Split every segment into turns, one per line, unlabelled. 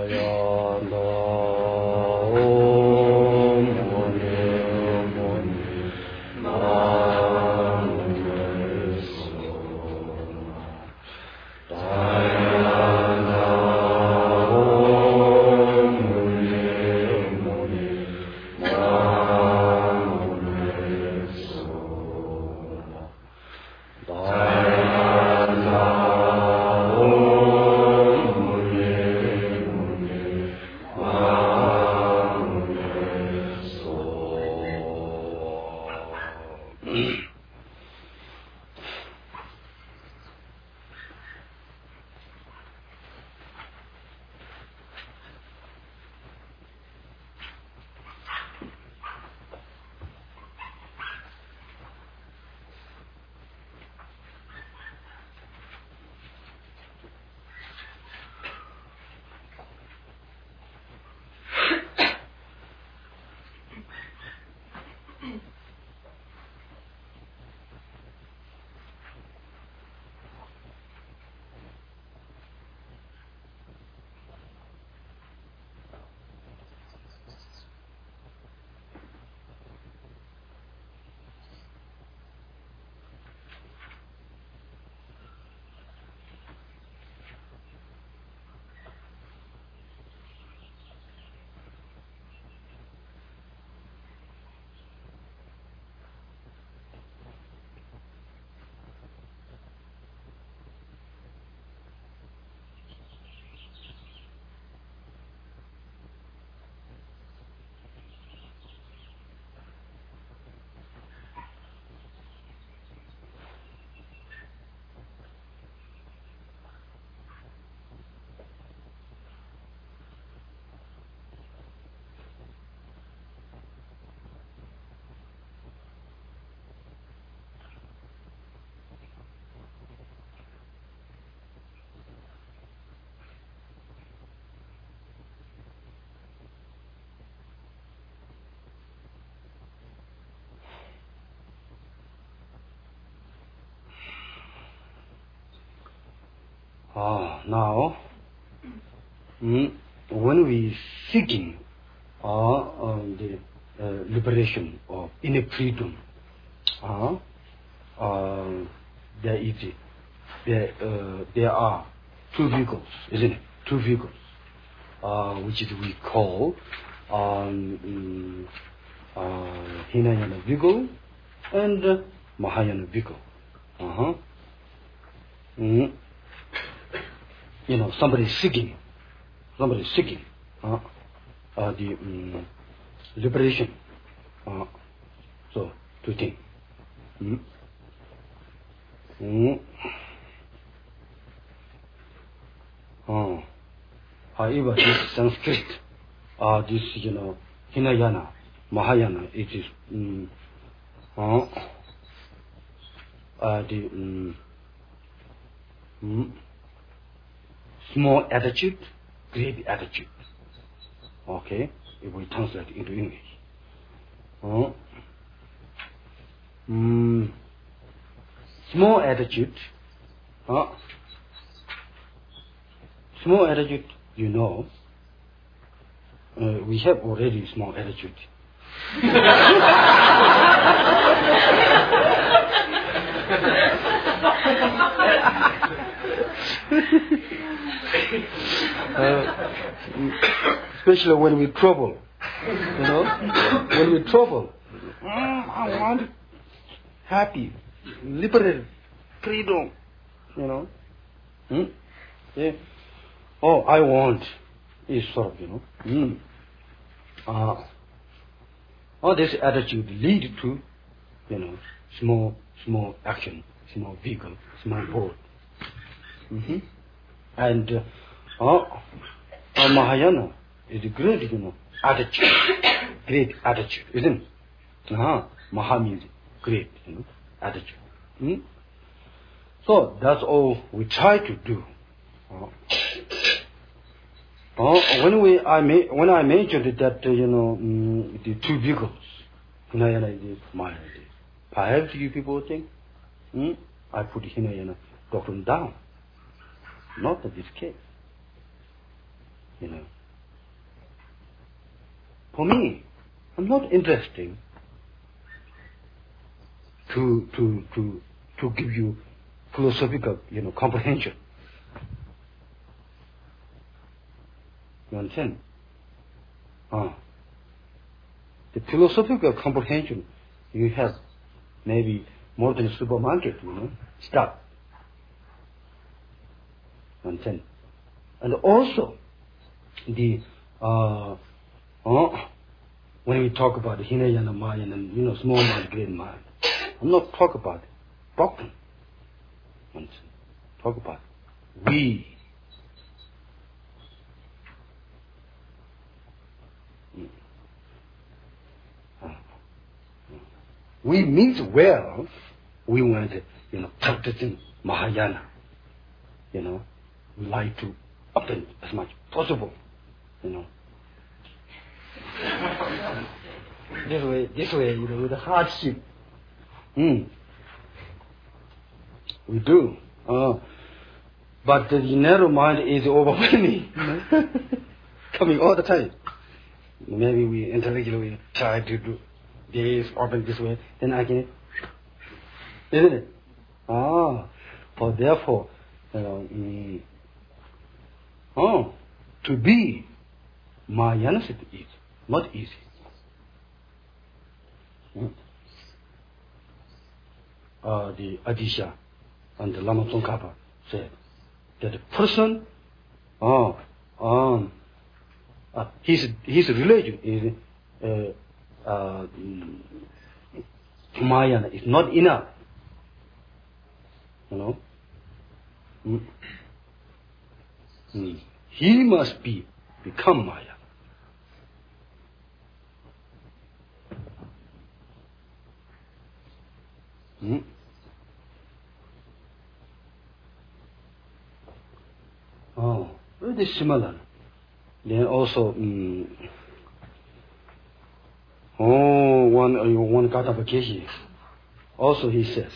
Now, when we seeking the liberation of inner freedom, there are two vehicles, isn't it? Two vehicles, which is we call Hinayana vehicle and Mahayana vehicle. Somebody seeking the liberation. So, two things. However, this Sanskrit, this Hinayana, Mahayana, it is small attitude, great attitude. Okay, if we translate into English. Small attitude, we have already small attitude. Especially when we trouble, when we trouble, I want happy, liberated, freedom, Yeah. Oh, I want is sort of, all this attitude lead to, small action, small vehicle, small boat. And Mahayana is a great, attitude, great attitude, isn't it? Maha means great, attitude. So that's all we try to do. When I mentioned that, the two vehicles, Hinayana is Mahayana is, perhaps you people think, I put Hinayana doctrine down. Not in this case. for me, I'm not interested to give you philosophical, comprehension. You understand? The philosophical comprehension you have maybe more than a supermarket, stuff. You understand? And also the when we talk about the Hinayana mind and small mind, great mind, I'm not talking about doctrine. Talk about we. We means well, we want practicing Mahayana. We like to open as much possible. This way, with the hardship. We do. But the narrow mind is overwhelming. Coming all the time. Maybe we intellectually try to do this, open this way, then I can. Isn't it? So therefore, to be Mahayana is not easy. The Adisha and the Lama Tsongkhapa said that the person, his religion is Mahayana is not enough. He must become Mahayana. Very similar. Then also, one Gata also he says,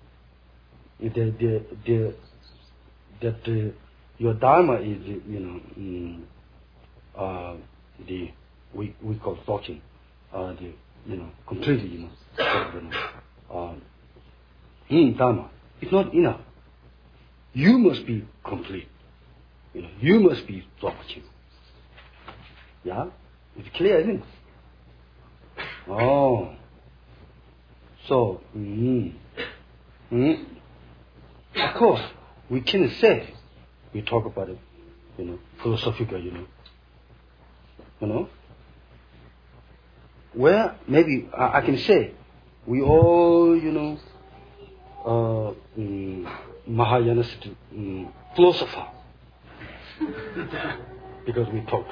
that your Dharma is, we call doctrine, completely, Dharma. It's not enough. You must be complete. You must be doctrine. Yeah? It's clear, isn't it? So, of course, we can say, we talk about it, philosophical, where maybe I can say, we all, Mahayana philosopher. Because we talk.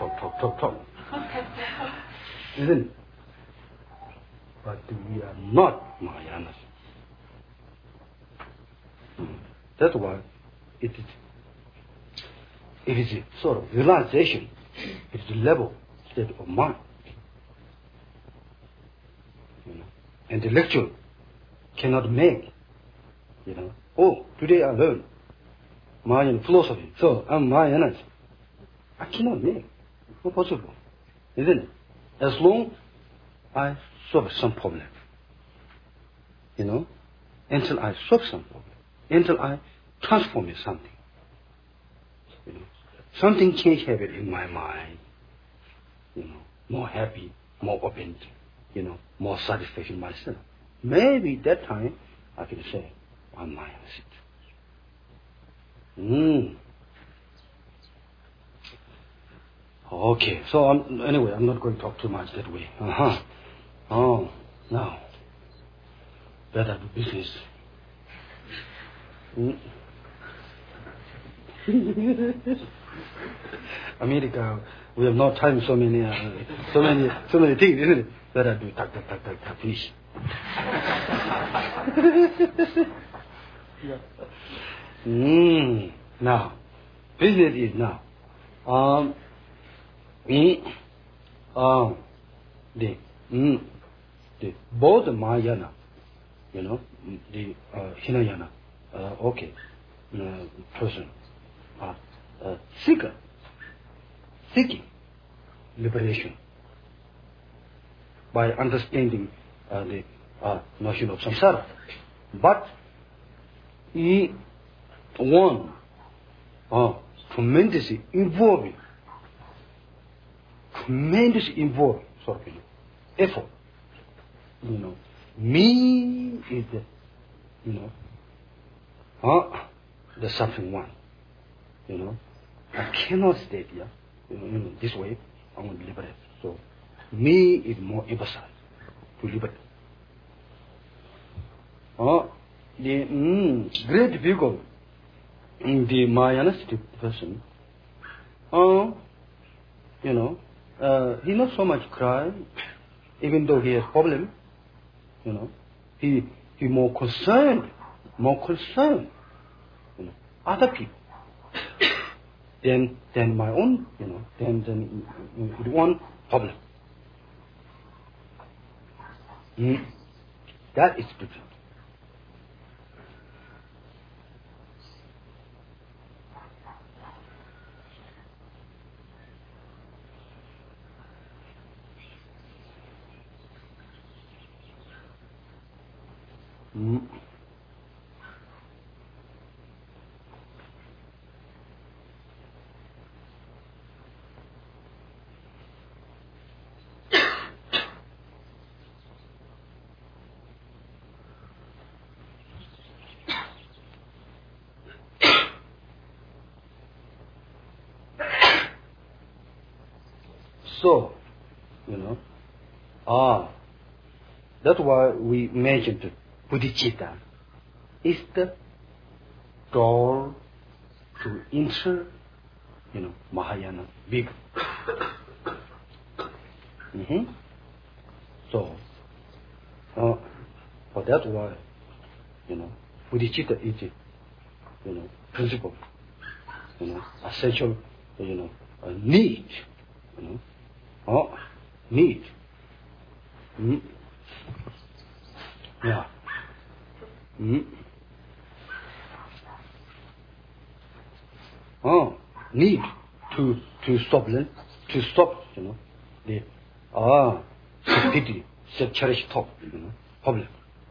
Isn't it? But we are not Mahayanas. That's why it is a sort of realization. It's the level state of mind. Intellectual cannot make. Today I learned Mahayan philosophy, so I'm Mahayanas. I cannot make. It's not possible. Isn't it? As long I solve some problem. Until I solve some problem. Until I transform it something. Something change habit in my mind. More happy, more open, more satisfaction myself. Maybe that time I can say, I'm Mahayanas. Okay, so anyway, I'm not going to talk too much that way. Now, better do business. America, we have no time, so many things, isn't it? Better do tak, finish. Now, business is now. The both Mahayana, the Hinayana, person seeking liberation. by understanding the notion of samsara. But he won tremendously involving sort of effort. Me is the suffering one. I cannot stay here. This way I want to liberate. So me is more emphasized to liberate. The great figure in the Mahayanistic person, he not so much cry, even though he has problem. He more concerned, other people than my own, than one problem. That is different. So, that's why we mentioned bodhicitta is the door to enter, Mahayana vigor. So, that's why, bodhicitta is, principle, essential, need, need. Yeah. Need to stop the stupidity, cherished thought, problem.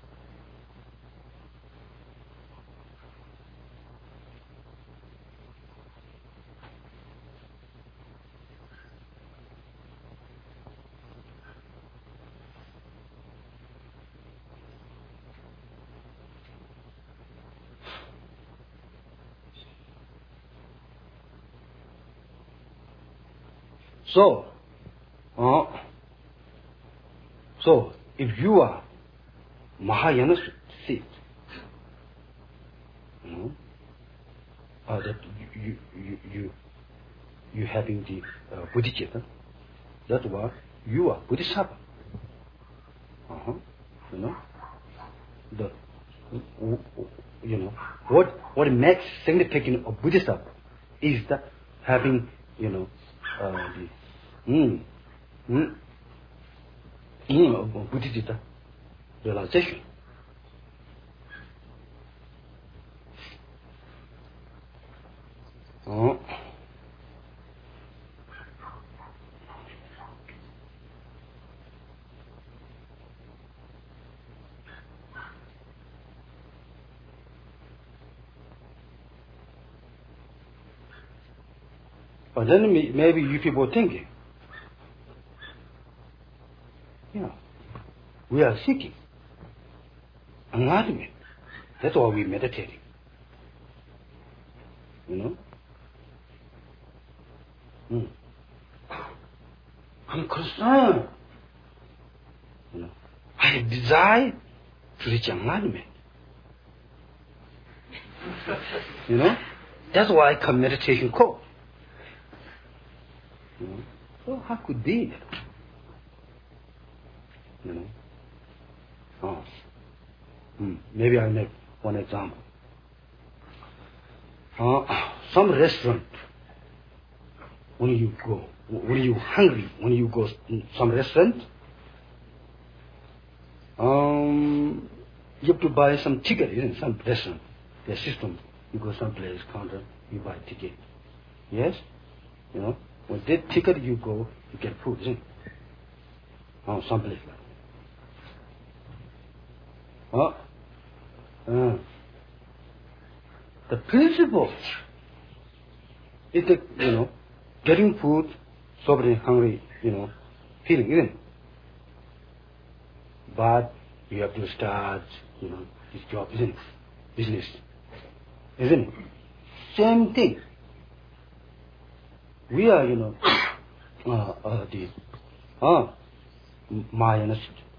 So if you are Mahayana seat, that you having the bodhicitta, that's why you are bodhisattva. What makes significant of bodhisattva is that having bodhicitta realization. But then maybe you people are thinking, we are seeking enlightenment. That's why we're meditating. I'm concerned. I have desire to reach enlightenment. That's why I come meditation course. So how could be that? Maybe I make one example. Some restaurant, when you're hungry, when you go to some restaurant, you have to buy some ticket in some restaurant. The system, you go someplace, counter, you buy ticket. Yes? With that ticket you go, you get food, isn't it? someplace like that. The principle is the, getting food, suffering, hungry, feeling, isn't it? But you have to start, this job, isn't it? Business, isn't it? Same thing. We are, Mayanist.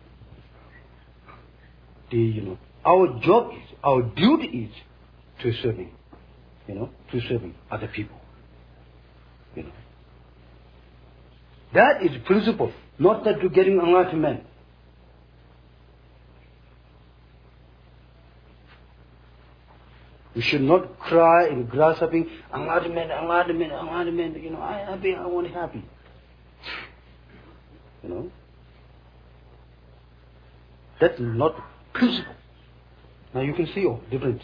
Our job is, our duty is to serving, to serving other people. That is the principle, not that to getting enlightenment. We should not cry and grasping, enlightenment, enlightenment, enlightenment, I happy, I want happy. That's not principle. Now you can see difference.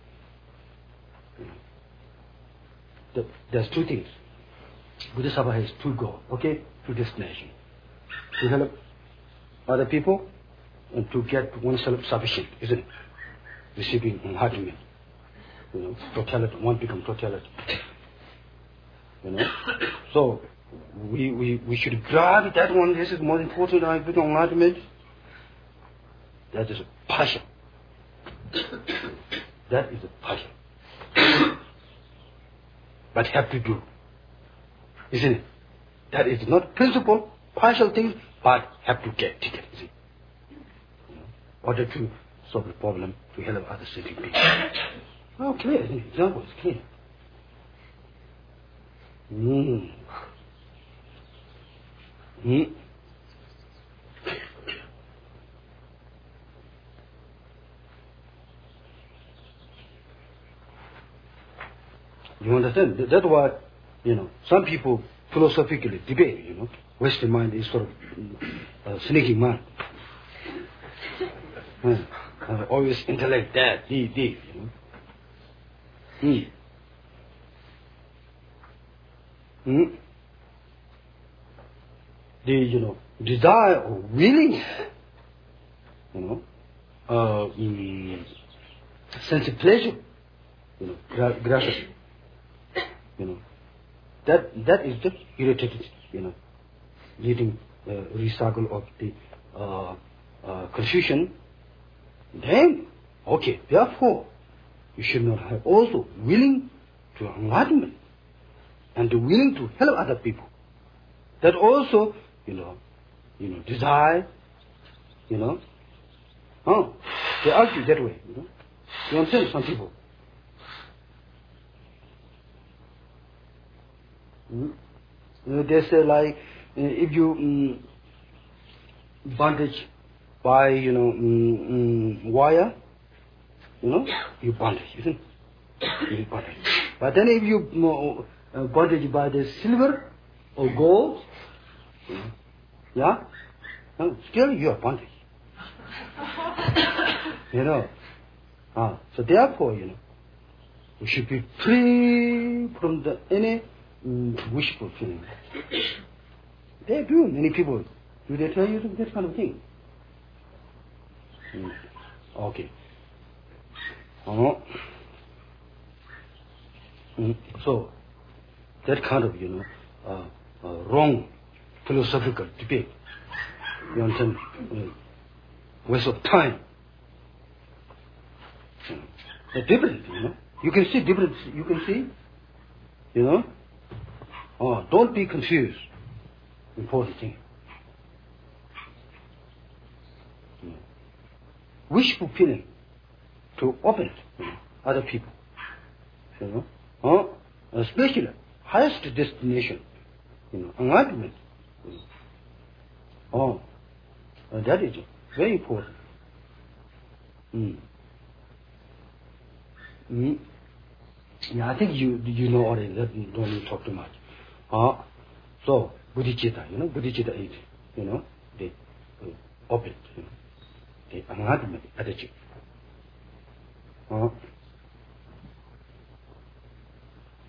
There's two things. Bodhisattva has two goals, two destinations. To help other people and to get oneself sufficient, isn't it? Receiving enlightenment. Totality, one become totality. So we should grab that one. This is more important. I become enlightenment. That is a passion. That is a passion. But have to do, isn't it? That is not principle, partial things, but have to get it, isn't it? In order to solve the problem, to help other sitting people. Oh, clear. The example is clear. You understand? That's why, some people philosophically debate, Western mind is sort of a sneaking mind. Always intellect that, this, The, desire or willing, sense of pleasure, gratification, that is just irritated, leading recycle of the confusion. Then, therefore, you should not have also willing to enlightenment and willing to help other people. That also, desire, they argue that way, You understand some people? They say like, if you bandage by, wire, you bandage, isn't it? You bandage. But then if you bandage by the silver or gold, still you are bondage. So therefore, we should be free from any wishful feeling. They do, many people. Do they tell you that kind of thing? Okay. So, that kind of, wrong philosophical debate, you understand, waste of time. The difference, you can see difference, don't be confused. Important thing. Wishful feeling to open other people, especially highest destination, enlightenment. That is very important. I think you know already. That don't need to talk too much. So bodhicitta, bodhicitta is, the open, the enlightenment attitude.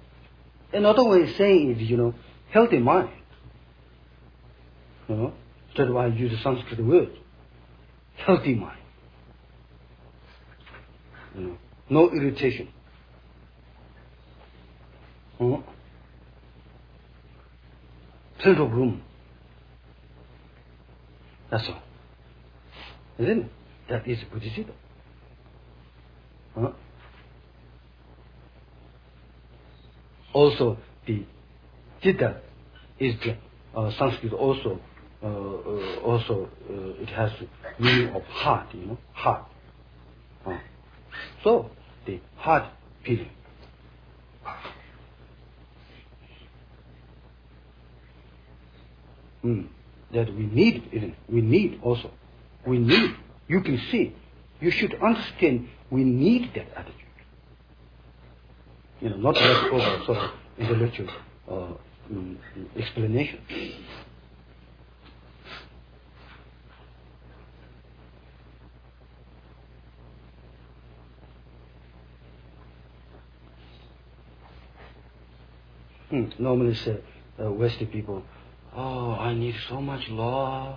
Another way of saying is, healthy mind. That's why I use the Sanskrit word. Healthy mind. No irritation. Plenty of room. That's all. Isn't it? That is Buddhism. Also, the Chitta is the Sanskrit also. It has meaning of heart. Heart. So the heart feeling. That we need, isn't it? We need also. We need. You can see. You should understand. We need that attitude. Not just over sort of intellectual explanation. Normally say Western people, I need so much love.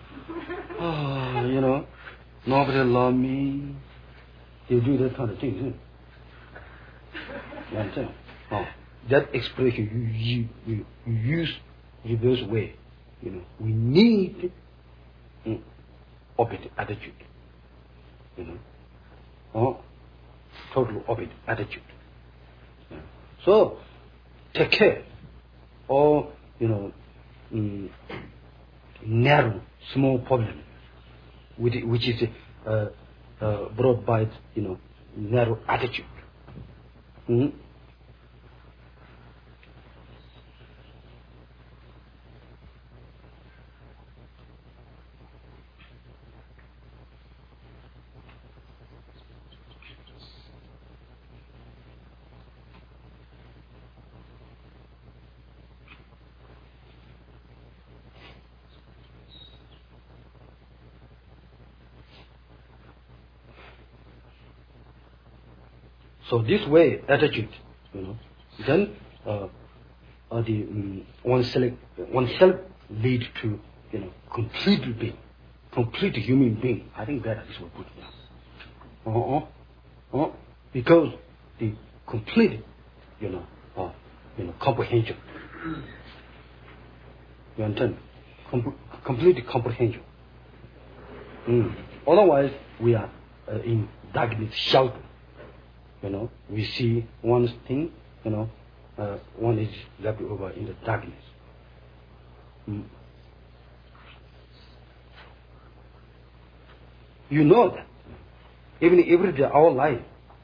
Nobody love me. They do that kind of thing, isn't it? You understand? That expression you use reverse way. We need opposite attitude. Total opposite attitude. So take care. Or narrow, small problem, which is brought by narrow attitude. So this way, attitude, then oneself lead to complete being, complete human being. I think that is what Buddha. Because the complete, comprehension. You understand? Complete comprehension. Otherwise, we are in darkness, shelter. We see one thing, one is left over in the darkness. You know that. Even every day, our life,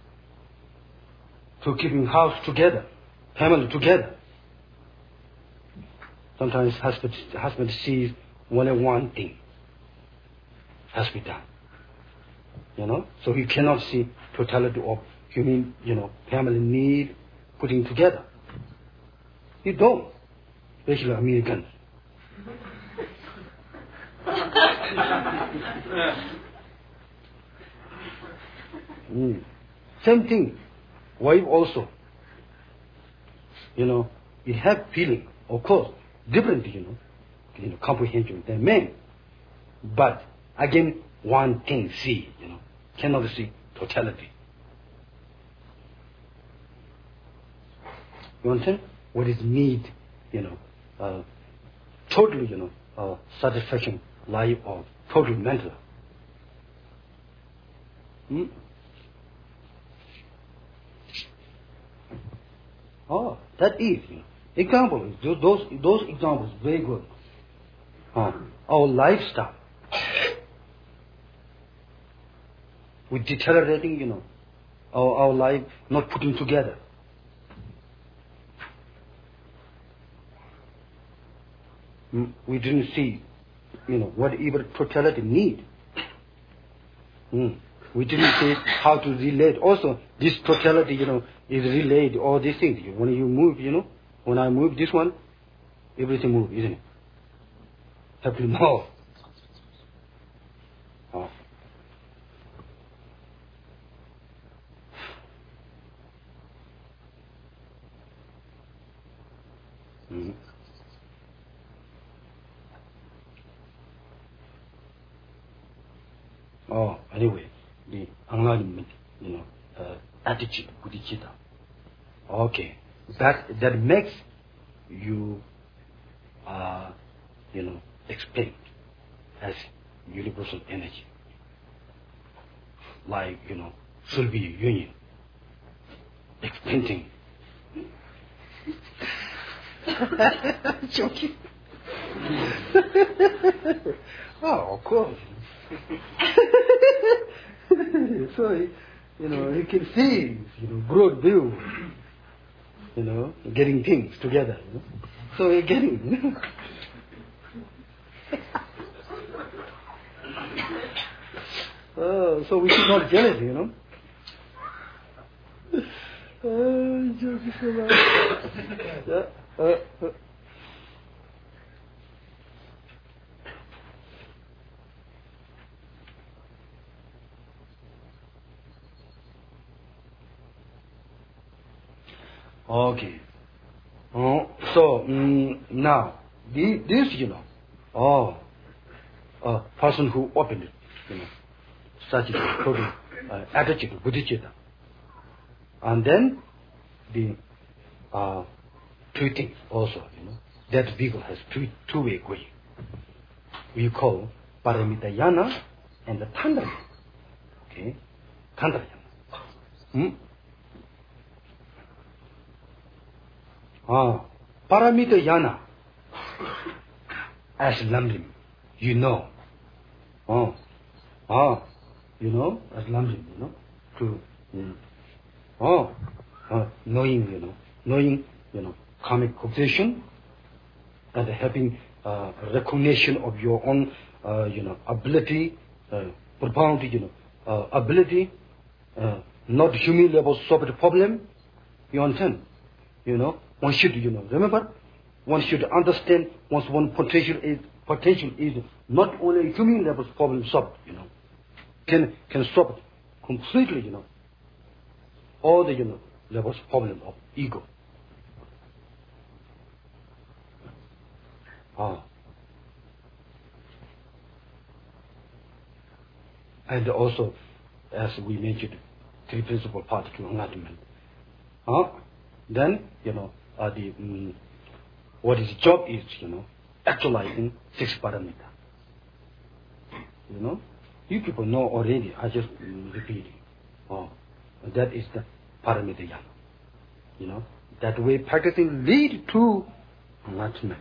to keeping house together, family together. Sometimes husband sees only one thing has to be done. So he cannot see totality of human, family need putting together. You don't, especially Americans. Same thing, wife also. It have feeling, of course, different, comprehension than men. But again, one thing see, cannot see totality. You understand? What is need, totally, satisfaction life of total mental. That is, example. Those examples very good. Our lifestyle, with deteriorating, our life not putting together. We didn't see, what even totality need. We didn't see how to relate. Also, this totality, is related, all these things. When you move, when I move this one, everything moves, isn't it? Have to move. Oh, anyway, the enlightenment, attitude, bodhicitta. Okay, that makes you, explain as universal energy, like Soviet Union, expanding. Joking. Oh, of course. So, you can see, broad view, getting things together. So you're getting. So we should not jealous, joking about. Okay. So now this person who opened it, such a total attitude, bodhicitta, and then the two things also, that vehicle has two-way going. We call paramita yana and the tantra. Okay, tantra yana. Paramita yana as Lamrim, as Lamrim, to knowing, karmic causation and having recognition of your own, ability, profound, ability, not humiliable solve the problem. You understand? One should, remember, one should understand once one potential is not only human level problem solved, can solve completely, all the, levels problem of ego. And also, as we mentioned, three principal parts to enlightenment. Then, what his job is, actualizing six paramita. You people know already, I just repeating. That is the paramita yana. That way practicing lead to enlightenment.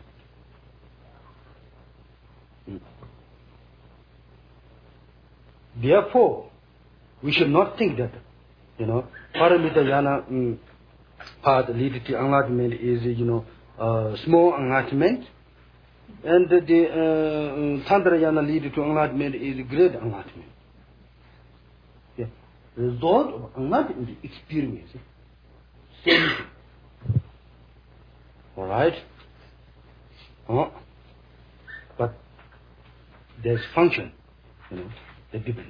Therefore, we should not think that, paramita yana path lead to enlightenment is, small enlightenment, and the tantra yana lead to enlightenment is great enlightenment. Yeah. Result of enlightenment is experience. Same thing. All right. But there's function, they're different.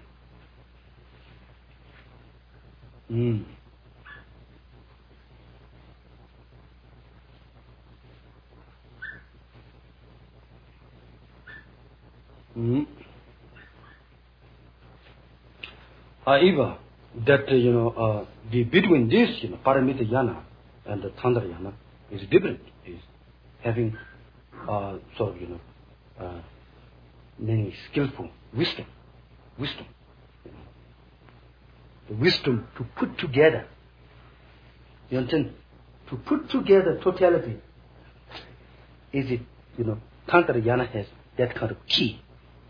However, that the between this paramita yana and the tantra yana is different. Is having sort of many skillful wisdom, the wisdom to put together. You understand? To put together totality. Is it tantra yana has that kind of key.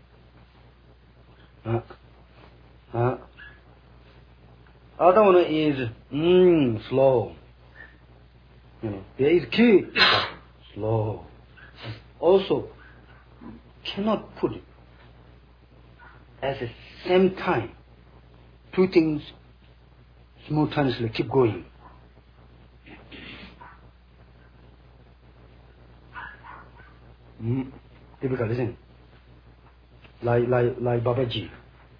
Other one is slow. There is key, but slow. Also, cannot put it at the same time. Two things simultaneously keep going. Typical, isn't it? Like Babaji,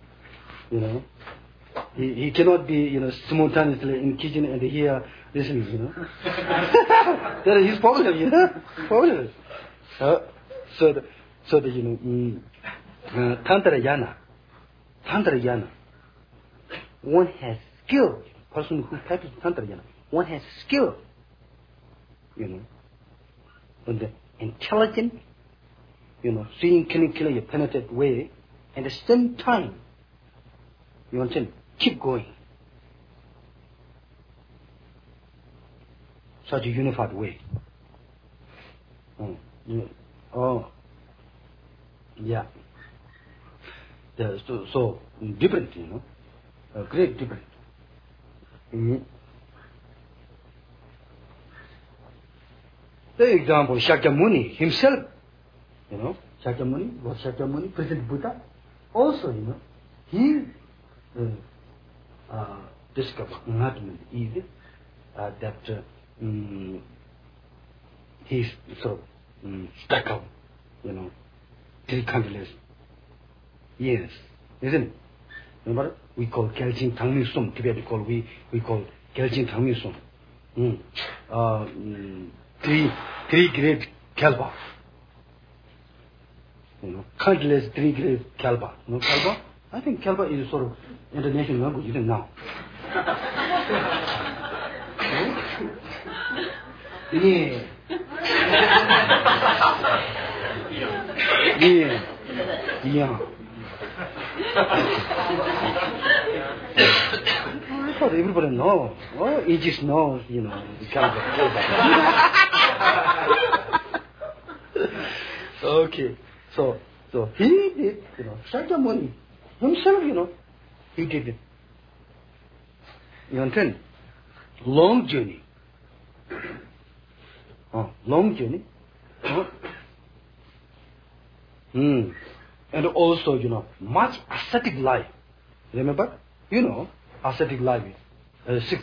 he cannot be, simultaneously in kitchen and here listening, That is his problem, problem. So the tantra Tantrayana, one has skill. Person who practices Tantrayana, one has skill. In the intelligent, seeing clearly, penetrate way, and at the same time, you understand, keep going. Such a unified way. Yeah. So different, great difference. The example, Shakyamuni himself, Shakyamuni, was Shakyamuni, present Buddha, also, he discovered enlightenment easy, that he's sort of stuck up, 3 countless years, isn't it? Remember, we call Gelching Tangmi Sum, Tibet we call Gelching Tangmi Sum. 3 great Kalpa. Countless 3 great Kalpa. Kalpa? I think Kalpa is sort of international language even now. Yeah. I thought everybody knows. Oh, Aegis knows, Kalpa. Okay. So he did, Shakyamuni himself, he did it. You understand? Long journey. Long journey. And also, much ascetic life. Remember? Ascetic life is 6.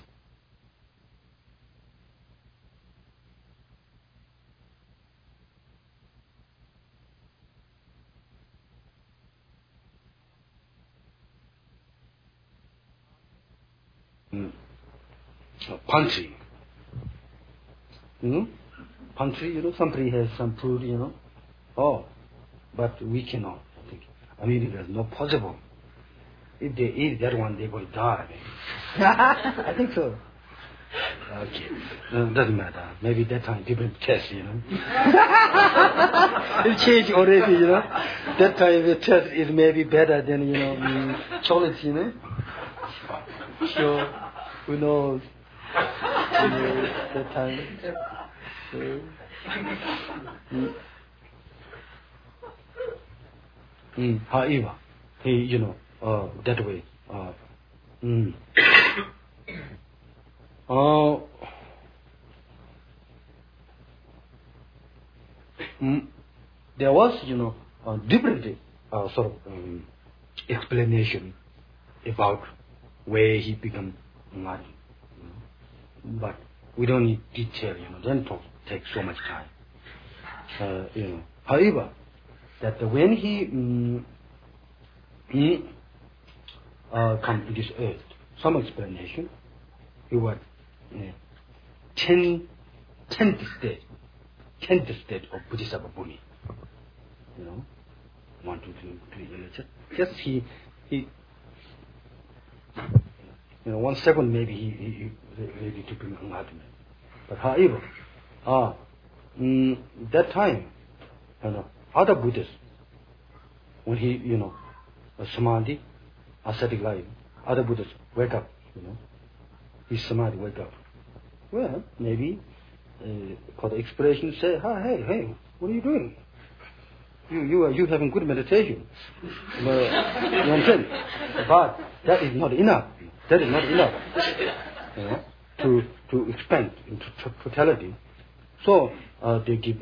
Pantry. Pantry, somebody has some food, but we cannot. I mean, there's no possible. If they eat that one, they're going to die. I think so. Okay. Doesn't matter. Maybe that time different test, It changed already, That time the test is maybe better than, chocolate, Sure. Who knows? That time. However, he, that way. There was, different sort of explanation about where he became enlightened. But we don't need detail, don't take so much time. However, that when he come to this earth, some explanation, he was 10th state of Bodhisattva Bhumi. 1, 2, 3, just he 1 second maybe he ready to bring enlightenment. But however, that time, other Buddhists, when he, samadhi, ascetic life, other Buddhists wake up, his samadhi wake up. Well, maybe, for the expression, say, hey, what are you doing? You having good meditation. You understand? But that is not enough. That is not enough. To expand into totality. So they give,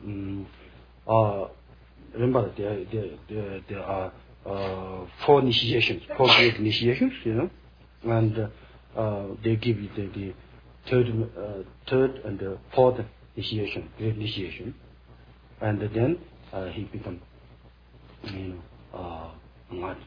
remember there are 4 initiations, 4 great initiations, and they give you the third and the 4th initiation, great initiation, and then he become, enlightened.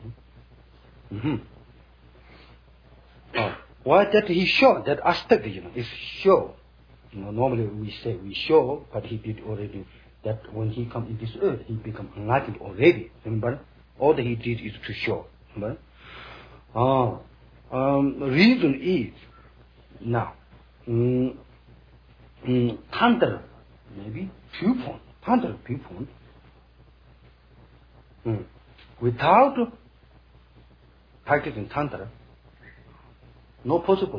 Why that he show, that aspect, is show. Normally we say we show, but he did already that when he come in this earth, he become enlightened already. Remember? All that he did is to show. But, reason is now Tantra maybe viewpoint, Tantra viewpoint. Without practicing Tantra, no possible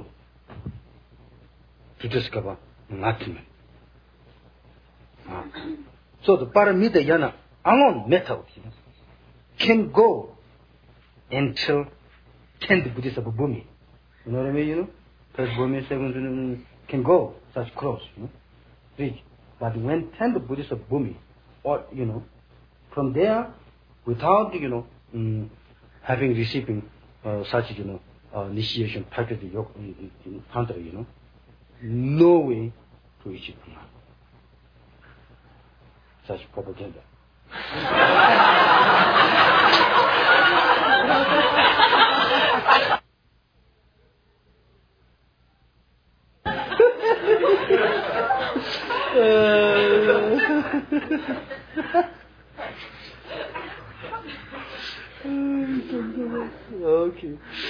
to discover enlightenment. So the Paramita Yana alone method can go until 10th Buddhist of Bhumi. You know what I mean? First Bhumi, second can go such close, reach. But when 10th Buddhist of Bhumi, or from there, without having receiving such initiation practice yoga in Tantra, no way to reach it. Such propaganda. Okay.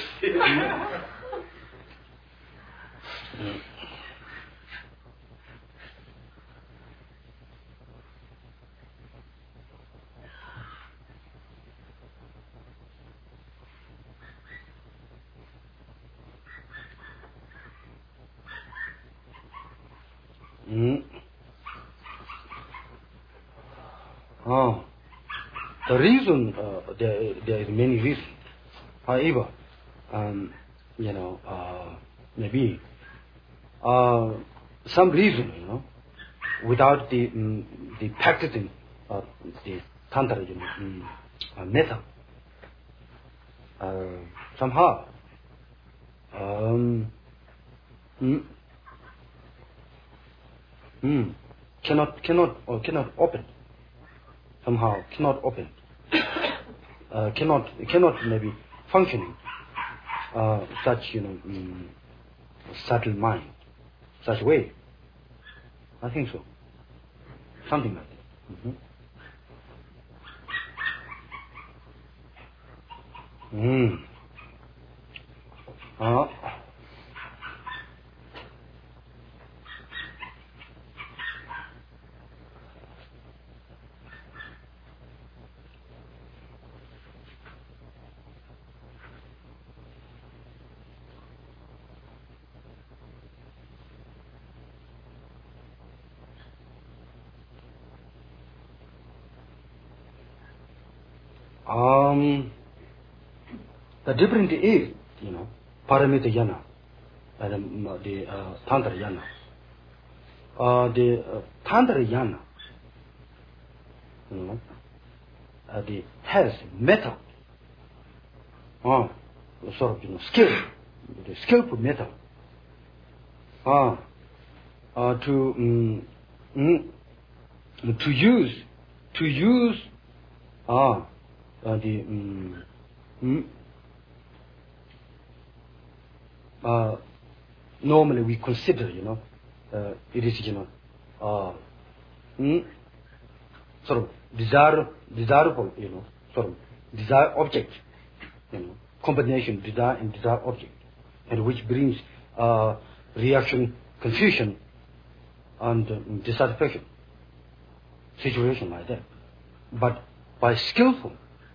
The reason, there is many reasons. However, maybe some reason, without the practicing of the Tantra, method, somehow, cannot open. Somehow cannot open. Cannot maybe functioning. Such subtle mind, such way. I think so. Something like that. The difference is, Paramita Yana and the Tantra Yana. The Tantra Yana, the has method, sort of, skill, the skillful method, to use normally we consider, it is, sort of desirable, sort of desire object, combination desire and desire object, and which brings reaction, confusion, and dissatisfaction, situation like that. But by skillful,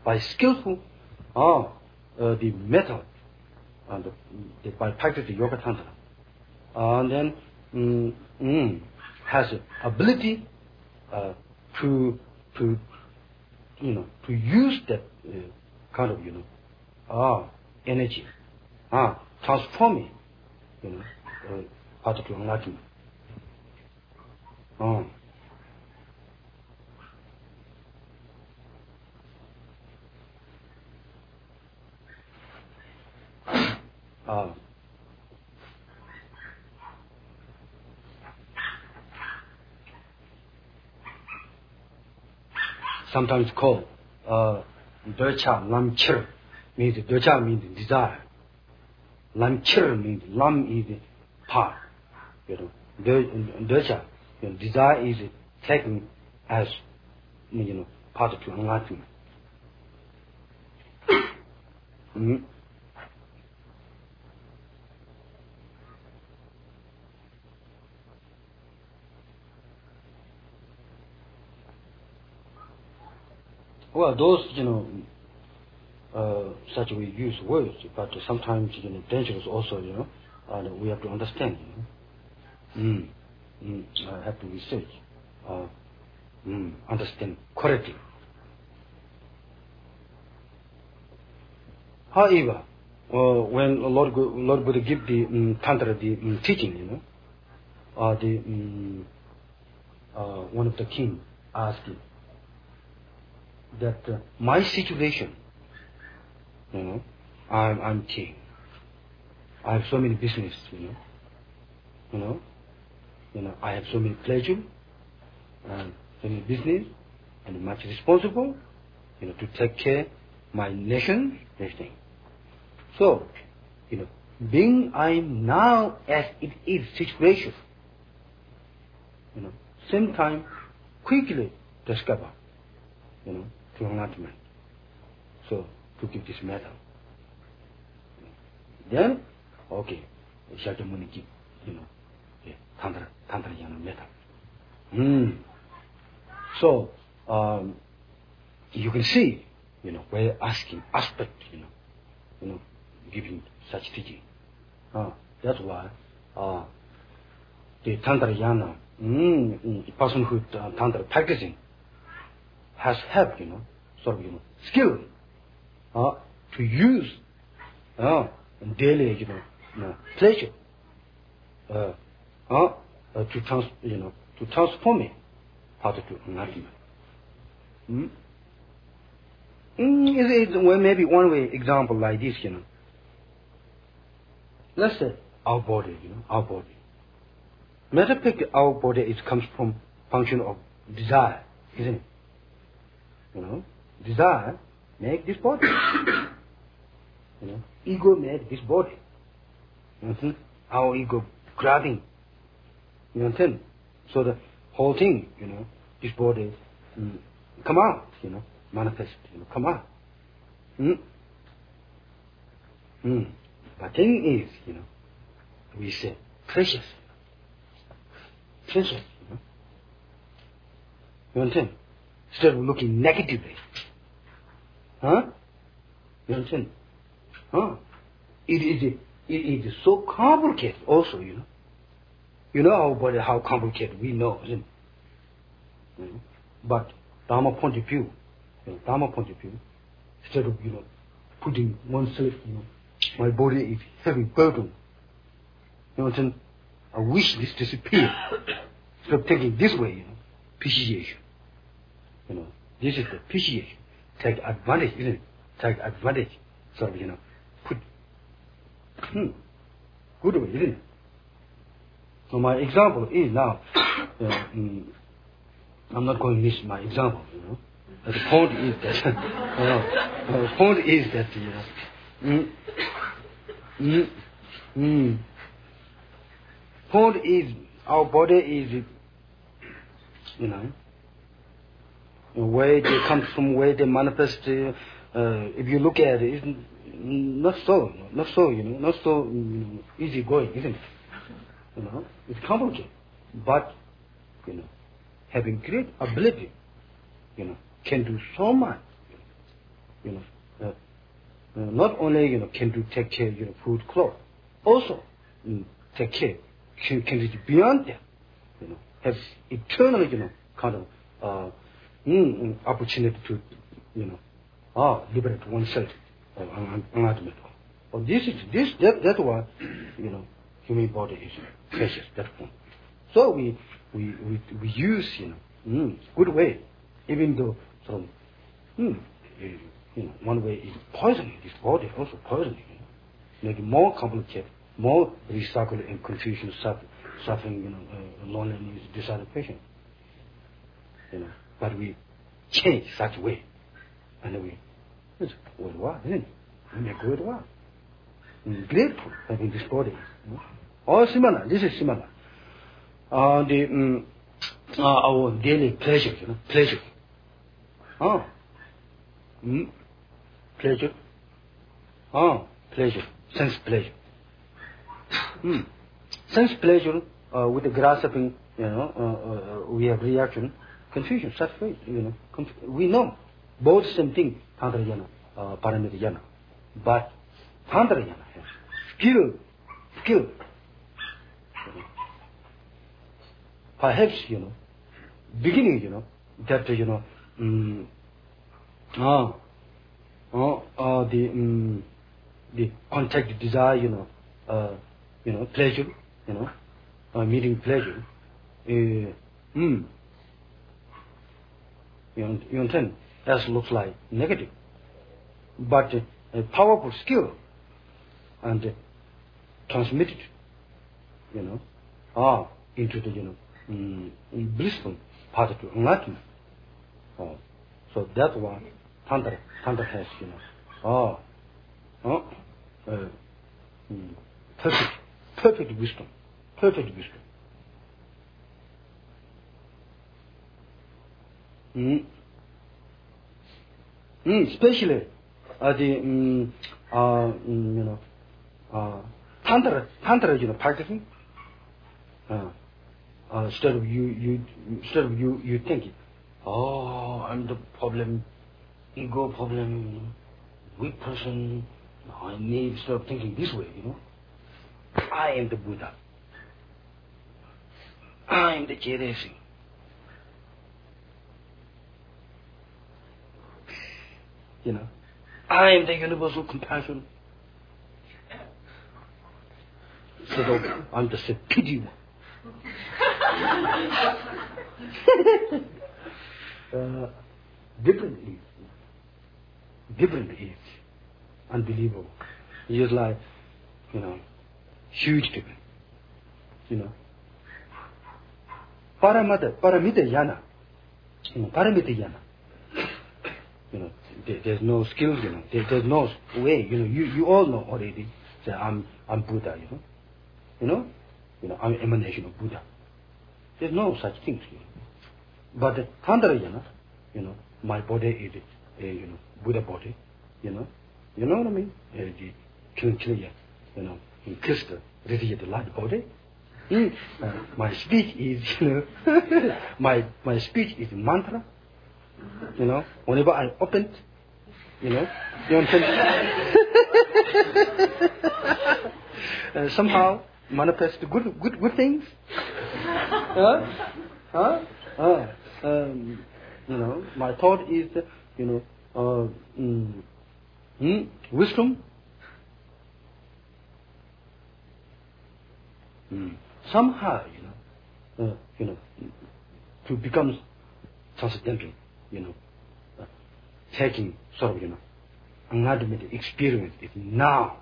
the method, and by practicing yoga tantra, and then has ability to use that kind of energy, transforming part of enlightenment. Sometimes called Döcha Lam Chir, means Döcha means desire. Lam Chir means Lam is part. Döcha, desire is taken as part of enlightenment. Well, those, such we use words, but sometimes, dangerous also, and we have to understand, I have to research, understand correctly. However, when Lord Buddha give the Tantra, the teaching, one of the king asked him that my situation, I'm king. I have so many business, I have so many pleasure, and so many business, and much responsible, to take care my nation, everything. So, being I'm now as it is situation, same time quickly discover, to enlightenment. So, to give this matter. Then, okay, Shakyamuni give, Tantra Yana matter. So, you can see, we're asking aspect, giving such teaching. That's why the Tantra Yana, person who Tantra practicing has helped, sort of, skill to use daily, pleasure to transform it out to enlightenment. Well, maybe one way example like this, Let's say our body, our body. Matter of fact, our body comes from function of desire, isn't it? Desire make this body. Ego made this body. Our ego grabbing. You understand? So the whole thing, this body come out, manifest, come out. But thing is, we say precious. Precious, You understand? Instead of looking negatively. You understand? It is so complicated also, our body, how complicated we know, isn't it? But Dharma point of view, instead of, putting oneself, my body is heavy burden. I wish this disappeared. Instead of taking this way, appreciation. This is the appreciation. Take advantage, isn't it? Take advantage. So, put, good way, isn't it? So my example is now, I'm not going to miss my example, But the point is that, point is, our body is, where they come from, where they manifest, if you look at it, it's not so, not so easy going, isn't it? It's complicated. But, having great ability, can do so much, not only, can do take care, food, clothes, also take care, can reach beyond that, have eternal, kind of, opportunity to, liberate oneself, enlightenment. But that's why, human body is precious, that point. So we use, good way, even though, sort of, one way is poisoning this body, also poisoning, make it more complicated, more recycled and confusion, suffering, loneliness, dissatisfaction. But we change such way, and it's worthwhile, isn't it? We make worthwhile. Grateful having this body. All similar. This is similar. Our daily pleasure, pleasure. Pleasure. Pleasure, sense pleasure. Sense pleasure with the grasping, we have reaction, confusion, satisfaction, we know both same thing, Tantra Yana, Paramita Yana. But Tantra Yana has skill. Perhaps, beginning, that, the contact desire, pleasure, meeting pleasure, you understand? That looks like negative. But a powerful skill and transmitted, into the, blissful part of enlightenment. So that's what Tantra has, perfect wisdom. Especially Tantra, practicing. Instead of you thinking, I'm the problem, ego problem, weak person. I need to start thinking this way, I am the Buddha. I am the Jayadesi. I am the universal compassion. So I'm just a pity one. Different is unbelievable. It's like, huge difference. Paramita Yana. There's no skills, there's no way, you all know already that I'm Buddha, I'm emanation of Buddha. There's no such things, But Tantra, my body is a, Buddha body, you know what I mean? The clear, in crystal, really the light body. My speech is, my speech is mantra. Whenever I open, you understand? Somehow manifest good things. My thought is, wisdom. Somehow, to become transcendental, taking sort of, enlightenment experience is now.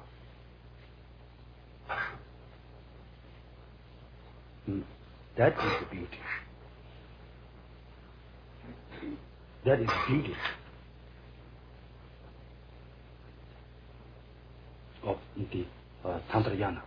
That is the beauty. That is the beauty of the Tantrayana.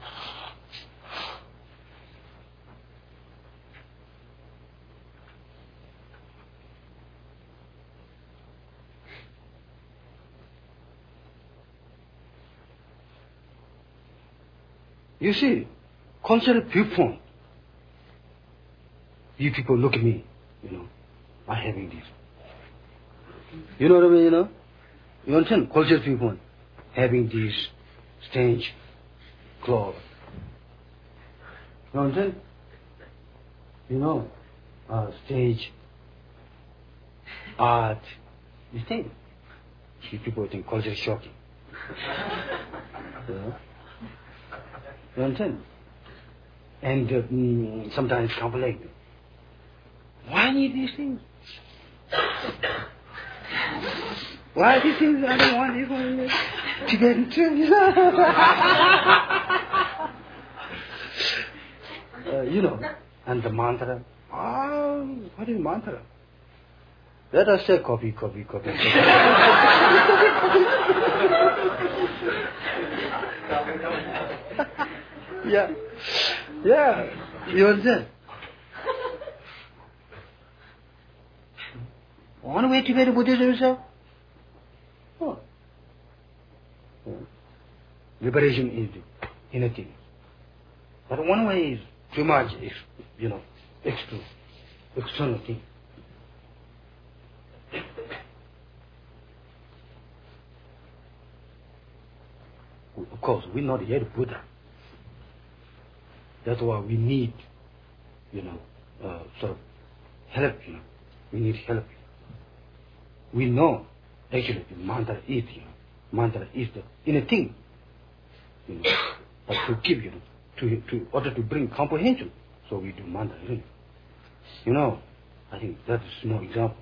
You see, cultural viewpoint. You people look at me, I'm having this. You know what I mean, You understand? Cultural viewpoint. Having this strange cloth. You understand? Stage, art, these things. You people think culture is shocking. You understand? And sometimes complain. Why need these things? Why these things? I don't want these ones. Tibetan things. And the mantra. What is mantra? Let us say copy. Yeah, you understand? One way to get a Buddhism yourself? liberation is anything. But one way is too much, external thing. Of course, we're not yet Buddha. That's why we need, sort of help, We need help. We know, actually, the mantra is, mantra is the inner thing, But to keep, to order to bring comprehension, so we do mantra, I think that is a small example.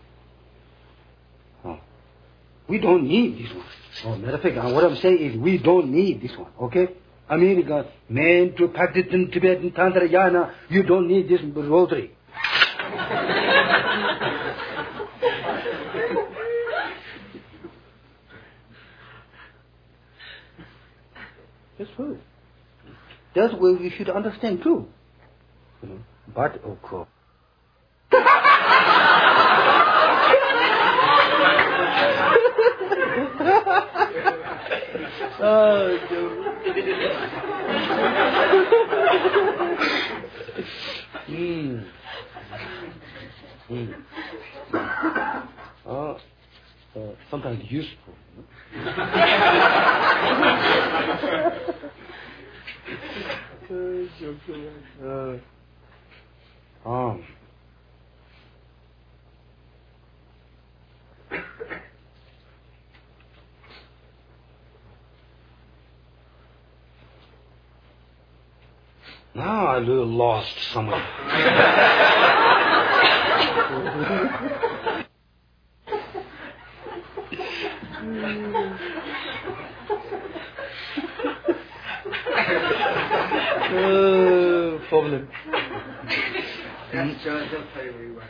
We don't need this one. Matter of fact, what I'm saying is we don't need this one, okay? America, man to Pakistan, Tibetan, Tantra, Yana, you don't need this rotary. That's true. That's what we should understand too. But of course. Sometimes useful. Now I lost somewhere. Problem.
That's John, he'll tell you where you went.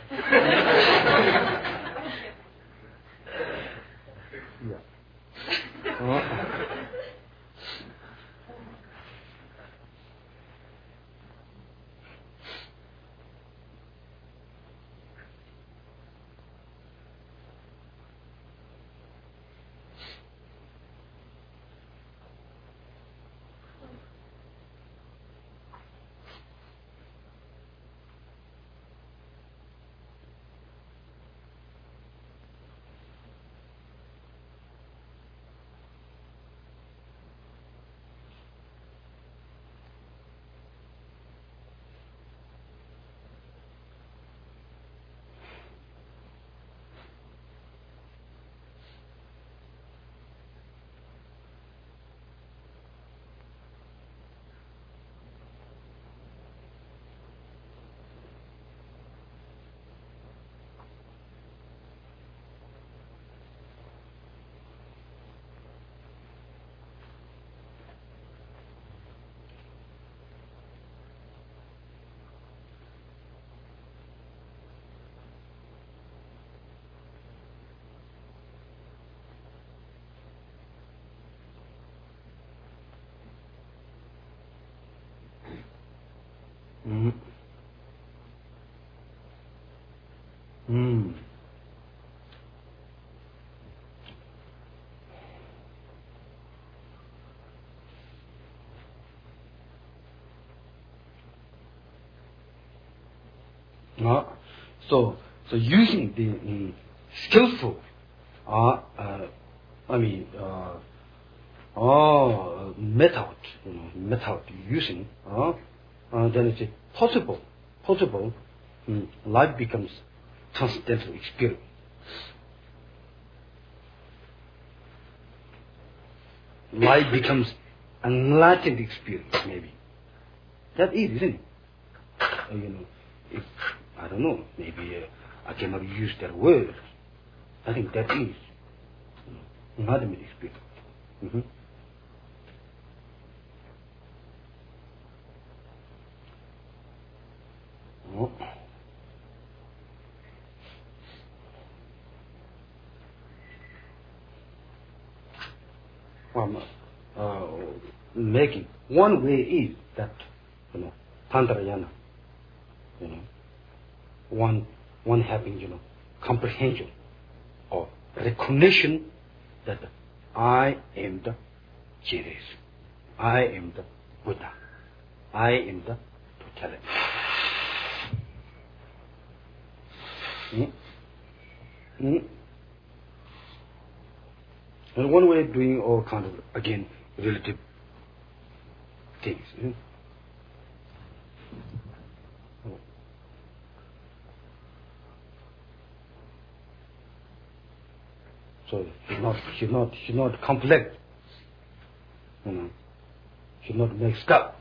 So using the skillful, method using, then it's possible, life becomes transcendental experience. Life becomes enlightened experience, maybe. That is, isn't it? If, I don't know, maybe I cannot use that word. I think that is enlightenment experience. Making one way is that Tantrayana, one having comprehension or recognition that I am the Jiris. I am the Buddha. I am the totality. And one way of doing all kind of, again, relative things. So should not conflict. Should not make stuff.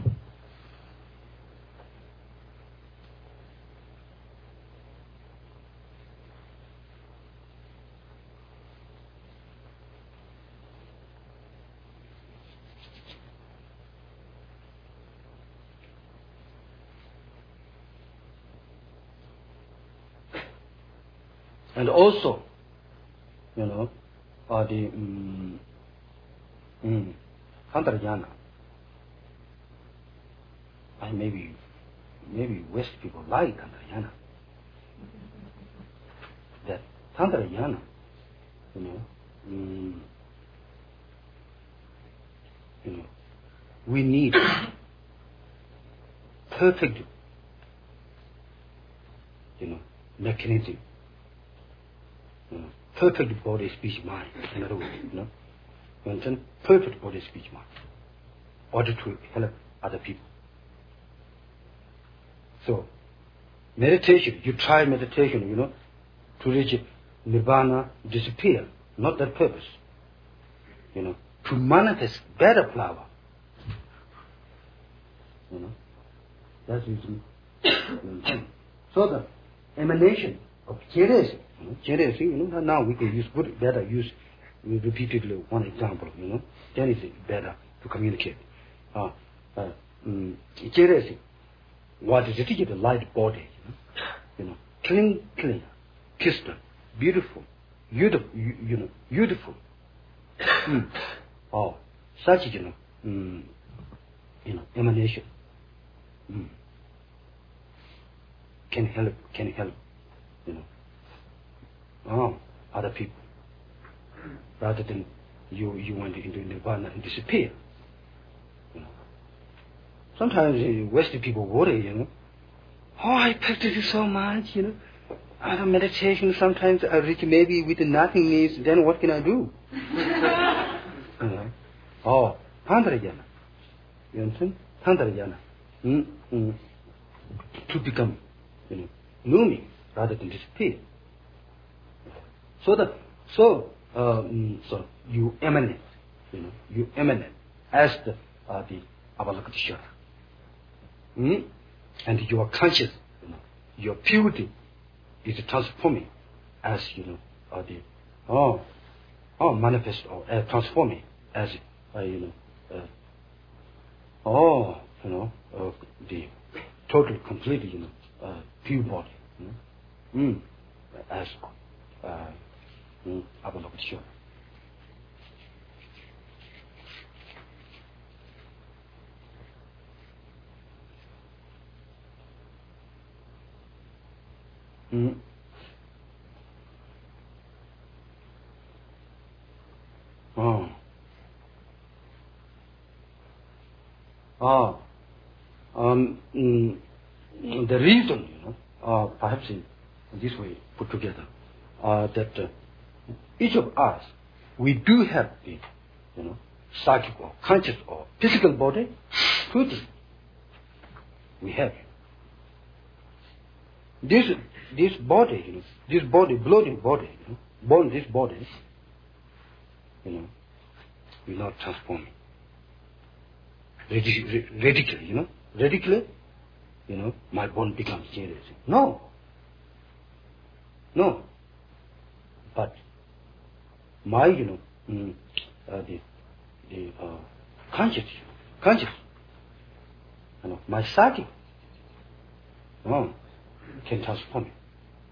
And also, the Tantrayana. And maybe West people like Tantrayana. That Tantrayana, we need perfect, mechanism. Perfect body, speech, mind. In other words, perfect body, speech, mind. Order to help other people. So, meditation, you try meditation, to reach nirvana, disappear. Not that purpose. To manifest better flower. That's reason. So the emanation of jealousy, now we can use better use repeatedly one example, then it's better to communicate. Jealousy, what is it? The light body, clean, crystal, beautiful, beautiful. Such, emanation can help, other people, rather than you went into nirvana and disappear. Sometimes Western people worry, I practice it so much, out of meditation, sometimes I reach maybe with nothingness, then what can I do? Tantrayana. You understand? Tantrayana. To become, looming rather than disappear. So you emanate, as the Avalokiteshvara. And your conscious, your purity is transforming as, manifest or transforming as, the total, completely, pure body, as Avalokiteshvara. The reason, perhaps in this way put together, that each of us, we do have the, psychic or conscious or physical body. Two things we have. This body, bloating body, born this body, will not transform. Radically, my bone becomes jealous. No. But my, the conscious, my psychic, can transform it.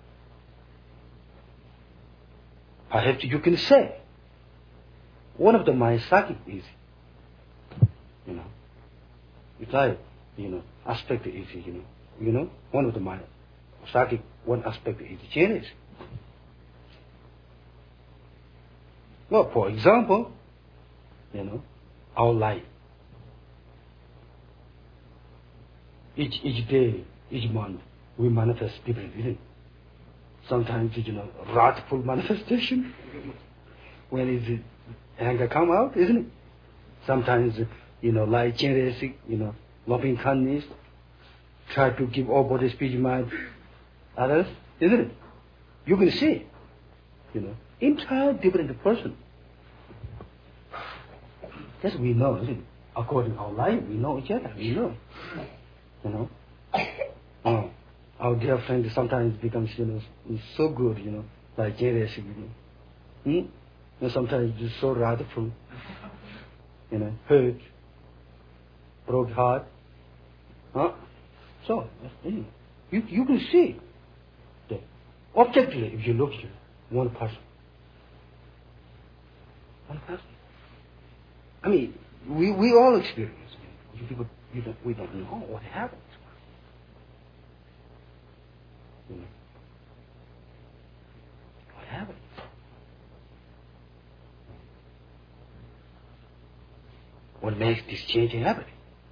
Perhaps you can say, one of my psychic is, it's like, aspect is, one of my psychic, one aspect is jealous. Well, for example, our life, each day, each month, we manifest differently, isn't it? Sometimes, wrathful manifestation, when is anger come out, isn't it? Sometimes, like generous, loving kindness, try to give all body, speech, mind, others, isn't it? You can see, entire different person. Yes, we know, isn't it? According to our life, we know each other, we know. Our dear friend sometimes becomes, so good, like generous, And sometimes just so wrathful, hurt, broke heart. So, you can see that objectively, if you look at one person. I mean, we all experience. You people, we don't know what happens. What happens? What makes this change happen?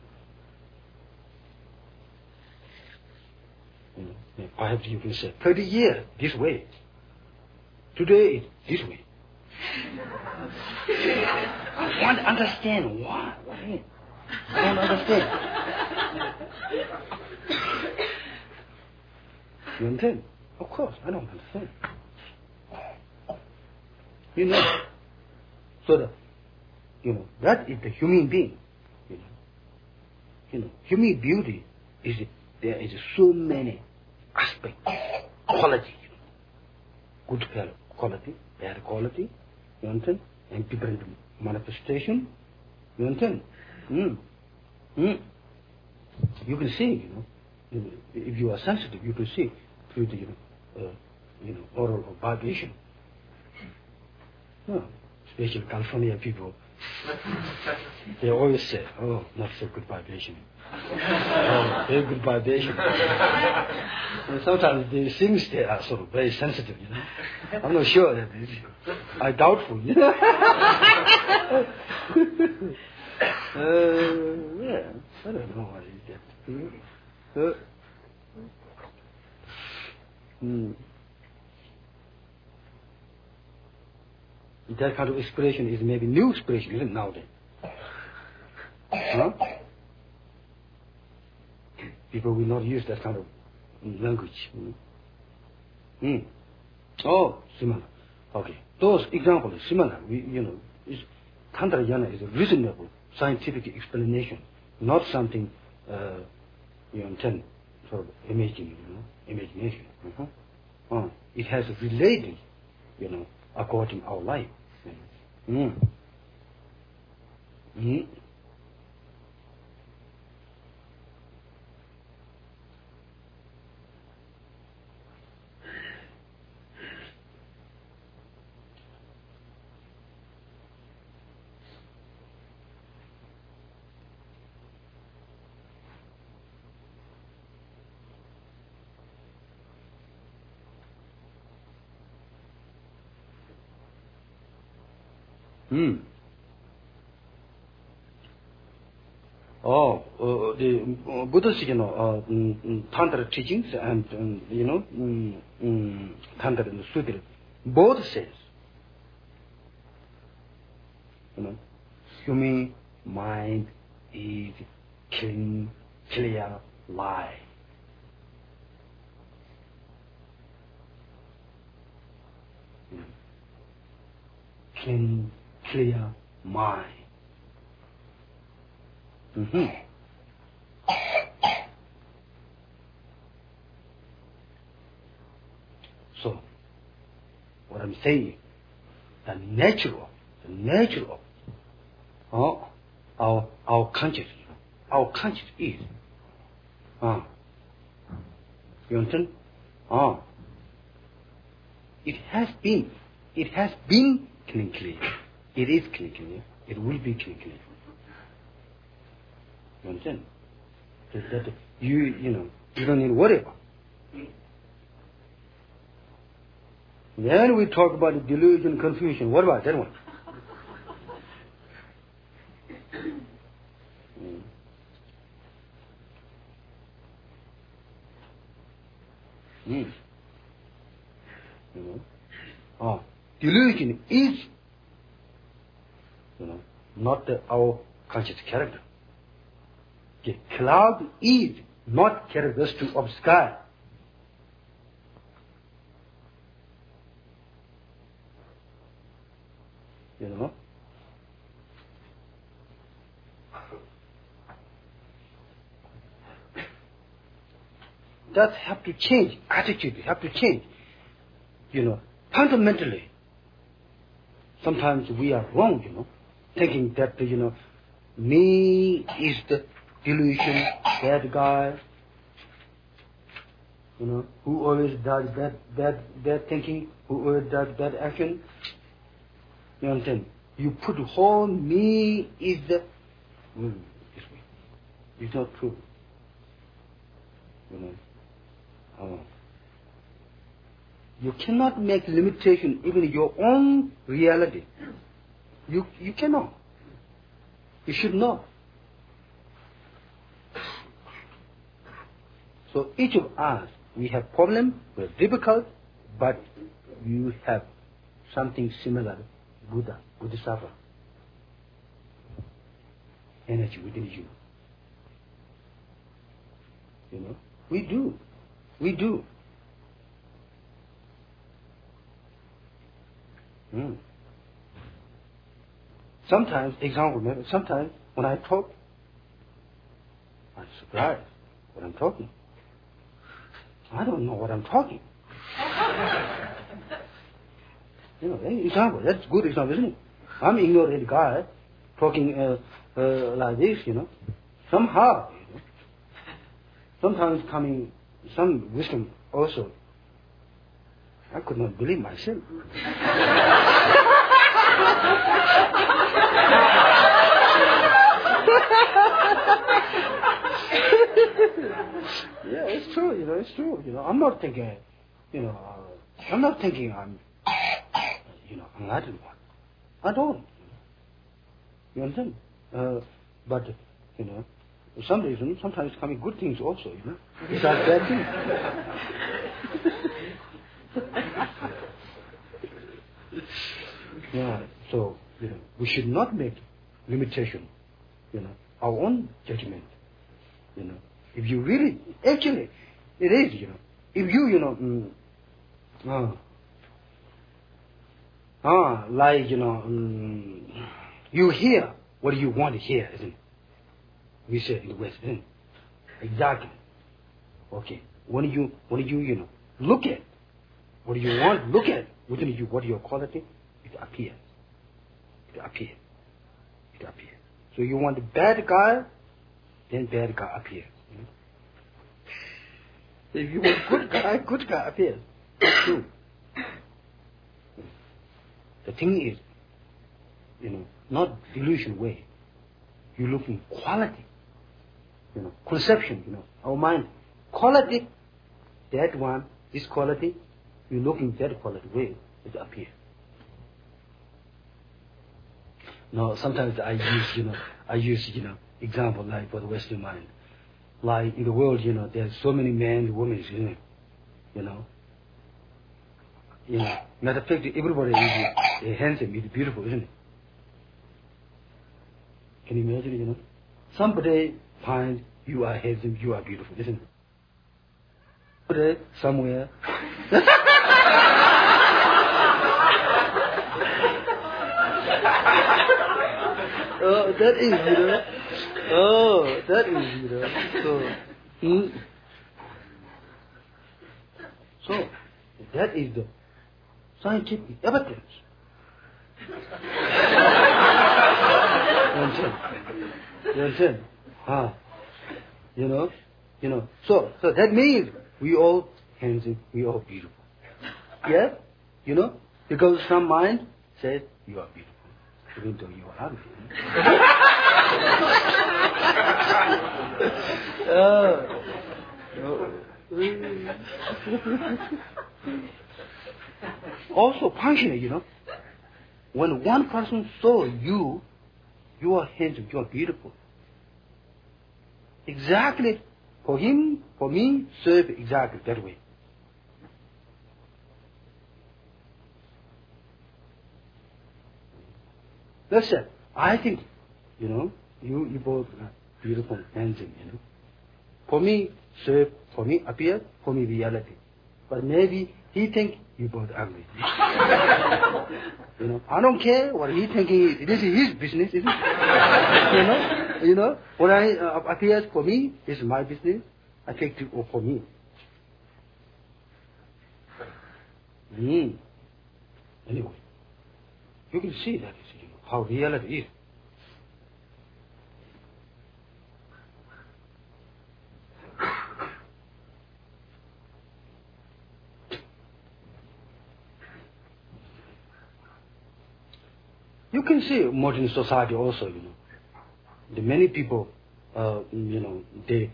Perhaps you can say, 30 years, this way. Today, this way. I want to understand why. I don't understand. You understand? Of course, I don't understand. So that, that is the human being. Human beauty is, there is so many aspects, quality, good quality, bad quality, you understand? And different manifestation, you understand? You can see, if you are sensitive, you can see through the, oral vibration. Especially California people, they always say, oh, not so good vibration. Oh, very good vibration. And sometimes the things they are sort of very sensitive, I'm not sure that it is. I doubtful, Yeah, I don't know what is that. That kind of expression is maybe new expression, isn't it, nowadays? People will not use that kind of language. Oh, similar. Okay. Those examples are similar. Tantra Yana is a reasonable scientific explanation, not something, sort of imagination. It has related, according to our life. The Buddha's, Tantra teachings and, Tantra and Sutra, both says, human mind is clean, clear lie. Clean, clear mind. So, what I'm saying, the nature of our consciousness is, you understand? It has been clean clear. It is clean clear. It will be clean clear. You understand? That you don't need to worry about. Then we talk about the delusion, confusion. What about that one? Delusion is, not our conscious character. Okay. Cloud is not characteristic of sky. That have to change. Attitude have to change. Fundamentally. Sometimes we are wrong, thinking that, me is the delusion, bad guy, who always does bad thinking, who always does bad action. You understand? You put whole me is the, it's not true. You cannot make limitation even in your own reality. You cannot. You should not. So each of us, we have problem, we're difficult, but you have something similar, Buddha, Bodhisattva, energy within you. We do. Sometimes when I talk, I'm surprised what I'm talking. I don't know what I'm talking. Example, that's good example, isn't it? I'm ignorant guy talking like this, somehow, sometimes coming some wisdom also. I could not believe myself. Yeah, it's true, it's true. I'm not thinking, I'm, enlightened one. I don't. You understand? But, for some reason, sometimes coming good things also, besides bad things. Yeah, so, we should not make limitation, our own judgment, If you really, actually, it is, if you, like, you hear what you want to hear, isn't it? We say in the West, isn't it? Exactly. Okay. When you, look at what you want to look at within you, what your quality, it appears. So you want a bad guy, then bad guy appears. If you want good guy appears. True. The thing is, not delusion way. You look in quality, conception, our mind. Quality, that one, this quality, you look in that quality way, it appears. Now, sometimes I use, example like for the Western mind. Like in the world, there's so many men and women, isn't it? Matter of fact, everybody is handsome, is beautiful, isn't it? Can you imagine, Somebody finds you are handsome, you are beautiful, isn't it? Somebody, somewhere. Oh, that is, Oh, that is, So, that is the scientific evidence. You understand? So that means we all handsome, we all beautiful. Yeah? Because some mind says you are beautiful, even though you are ugly. Also functionally, when one person saw you are handsome, you are beautiful. Exactly, for him, for me, serve exactly that way. That's it. I think, you both are beautiful, handsome, For me, serve, for me, appear, for me, reality. But maybe he think you both ugly. I don't care what he thinking. This is his business, isn't it? What I appears for me is my business. I take it for me. Anyway, you can see that, how reality is. You can see modern society also, The many people, they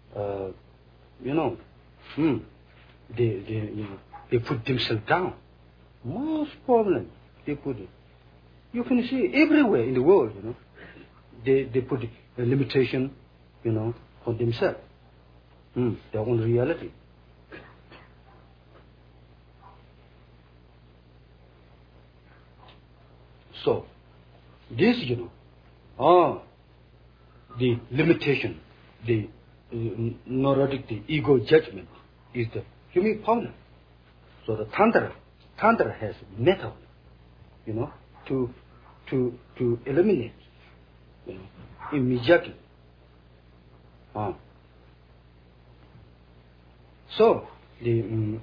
put themselves down. Most problem, they put it. You can see everywhere in the world, they put a limitation, for themselves, their own reality. So, this, the limitation, the neurotic, the ego judgment is the human problem. So the Tantra has method, to eliminate, immediately. So the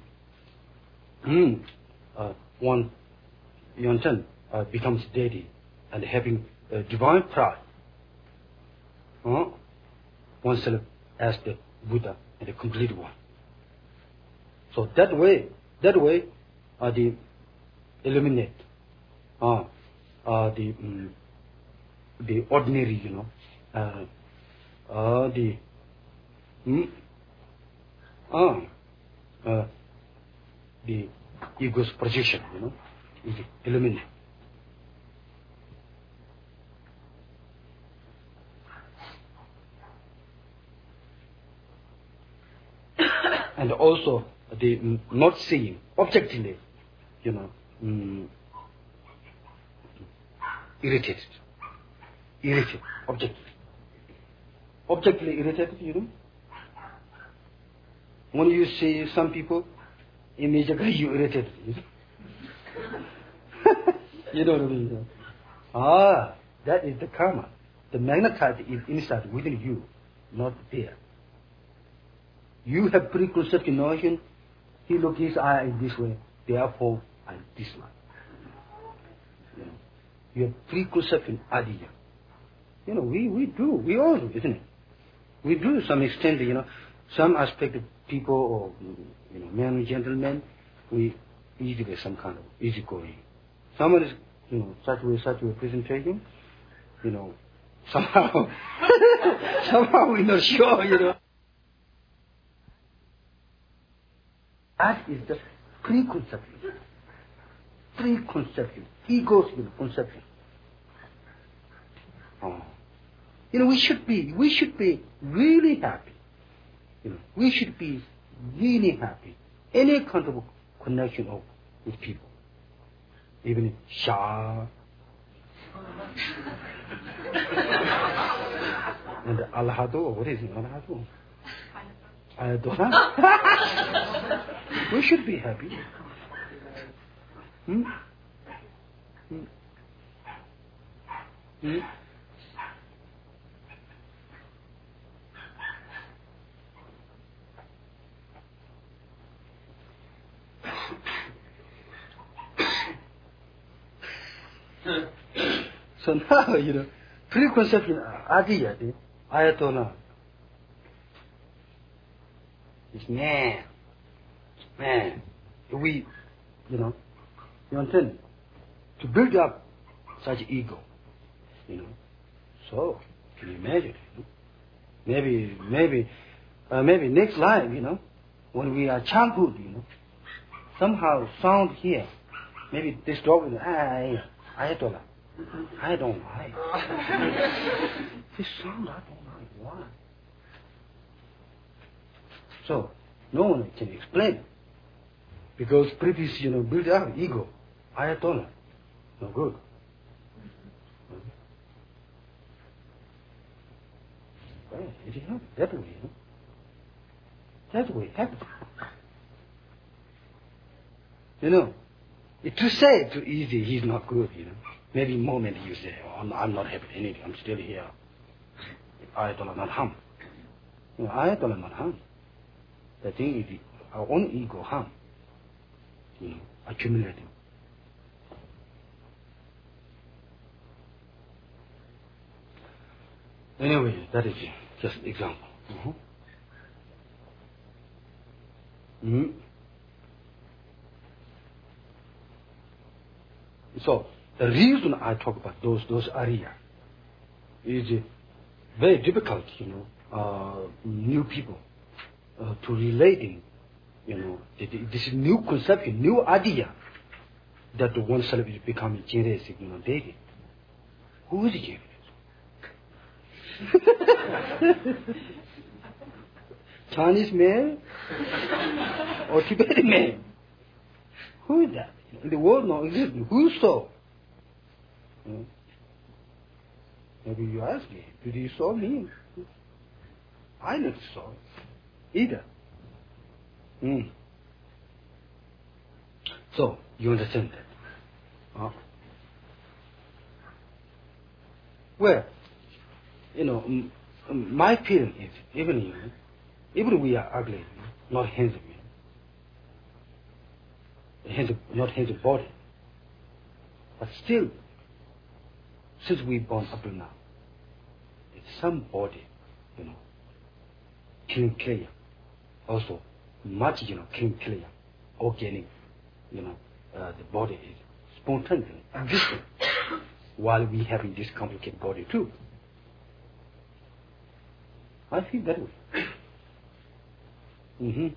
one Yonten becomes deity and having divine pride. Oneself as the Buddha and the complete one. So that way, the eliminate the ordinary, the ego's projection, is eliminate. And also the not seeing objectively, irritated, objectively irritated, When you see some people, immediately you irritated. You know what I mean? That is the karma. The magnetite is inside within you, not there. You have preconception notion. He look his eye in this way, therefore I dislike. You have preconception idea. We all do, isn't it? We do to some extent, some aspect of people or, men and gentlemen, we easily some kind of easygoing. Someone is, such a presentation, somehow we're not sure, That is the preconception, ego's conception. We should be really happy. We should be really happy. Any kind of connection with people, even Shah and Alhado. What is it? Alhado. We should be happy. So now, preconception idea, Ayatollah. It's man. We, you understand? To build up such ego, So, can you imagine? Maybe next life, when we are childhood, somehow sound here, maybe this dog will, Ayatollah. I don't like. This sound, I don't like. Why? So, no one can explain. Because previous, build up ego. Ayatollah. No good. It is not that way. That way happens. To say too easy, he's not good, Maybe in a moment you say, I'm not happy anything, I'm still here. Ayatollah not harm. Ayatollah not harm. The thing is our own ego harm. Accumulating. Anyway, that is just example. So the reason I talk about those areas is very difficult, new people to relating, this new conception, new idea that oneself is becoming generous, daily. Who is generous? Chinese man or Tibetan man? Who is that? In the world no exists. Who so? Maybe you ask me, did you saw me? I never saw it either. So you understand that? Well, my feeling is even we are ugly, not handsome, not handsome body, but still, since we born up to now, it's some body, clear, also much, clear, organic, the body is spontaneously existing while we having this complicated body too. I feel that way.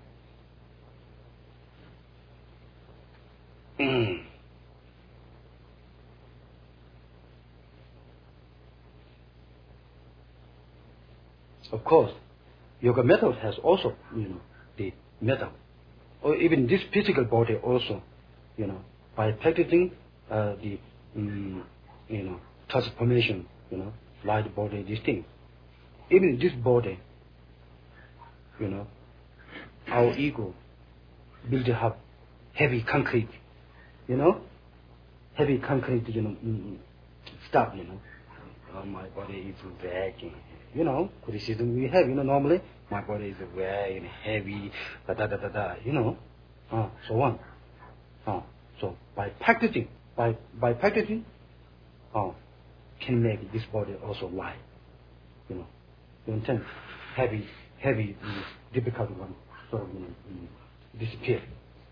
Of course, yoga method has also, the method, or even this physical body also, by practicing the, transformation, light body, these things. Even this body, our ego build up heavy concrete, heavy concrete, stuff, my body is dragging, criticism we have, normally, my body is very heavy, so on. So by practicing, can make this body also light, you understand? Heavy, difficult one, sort of, disappear.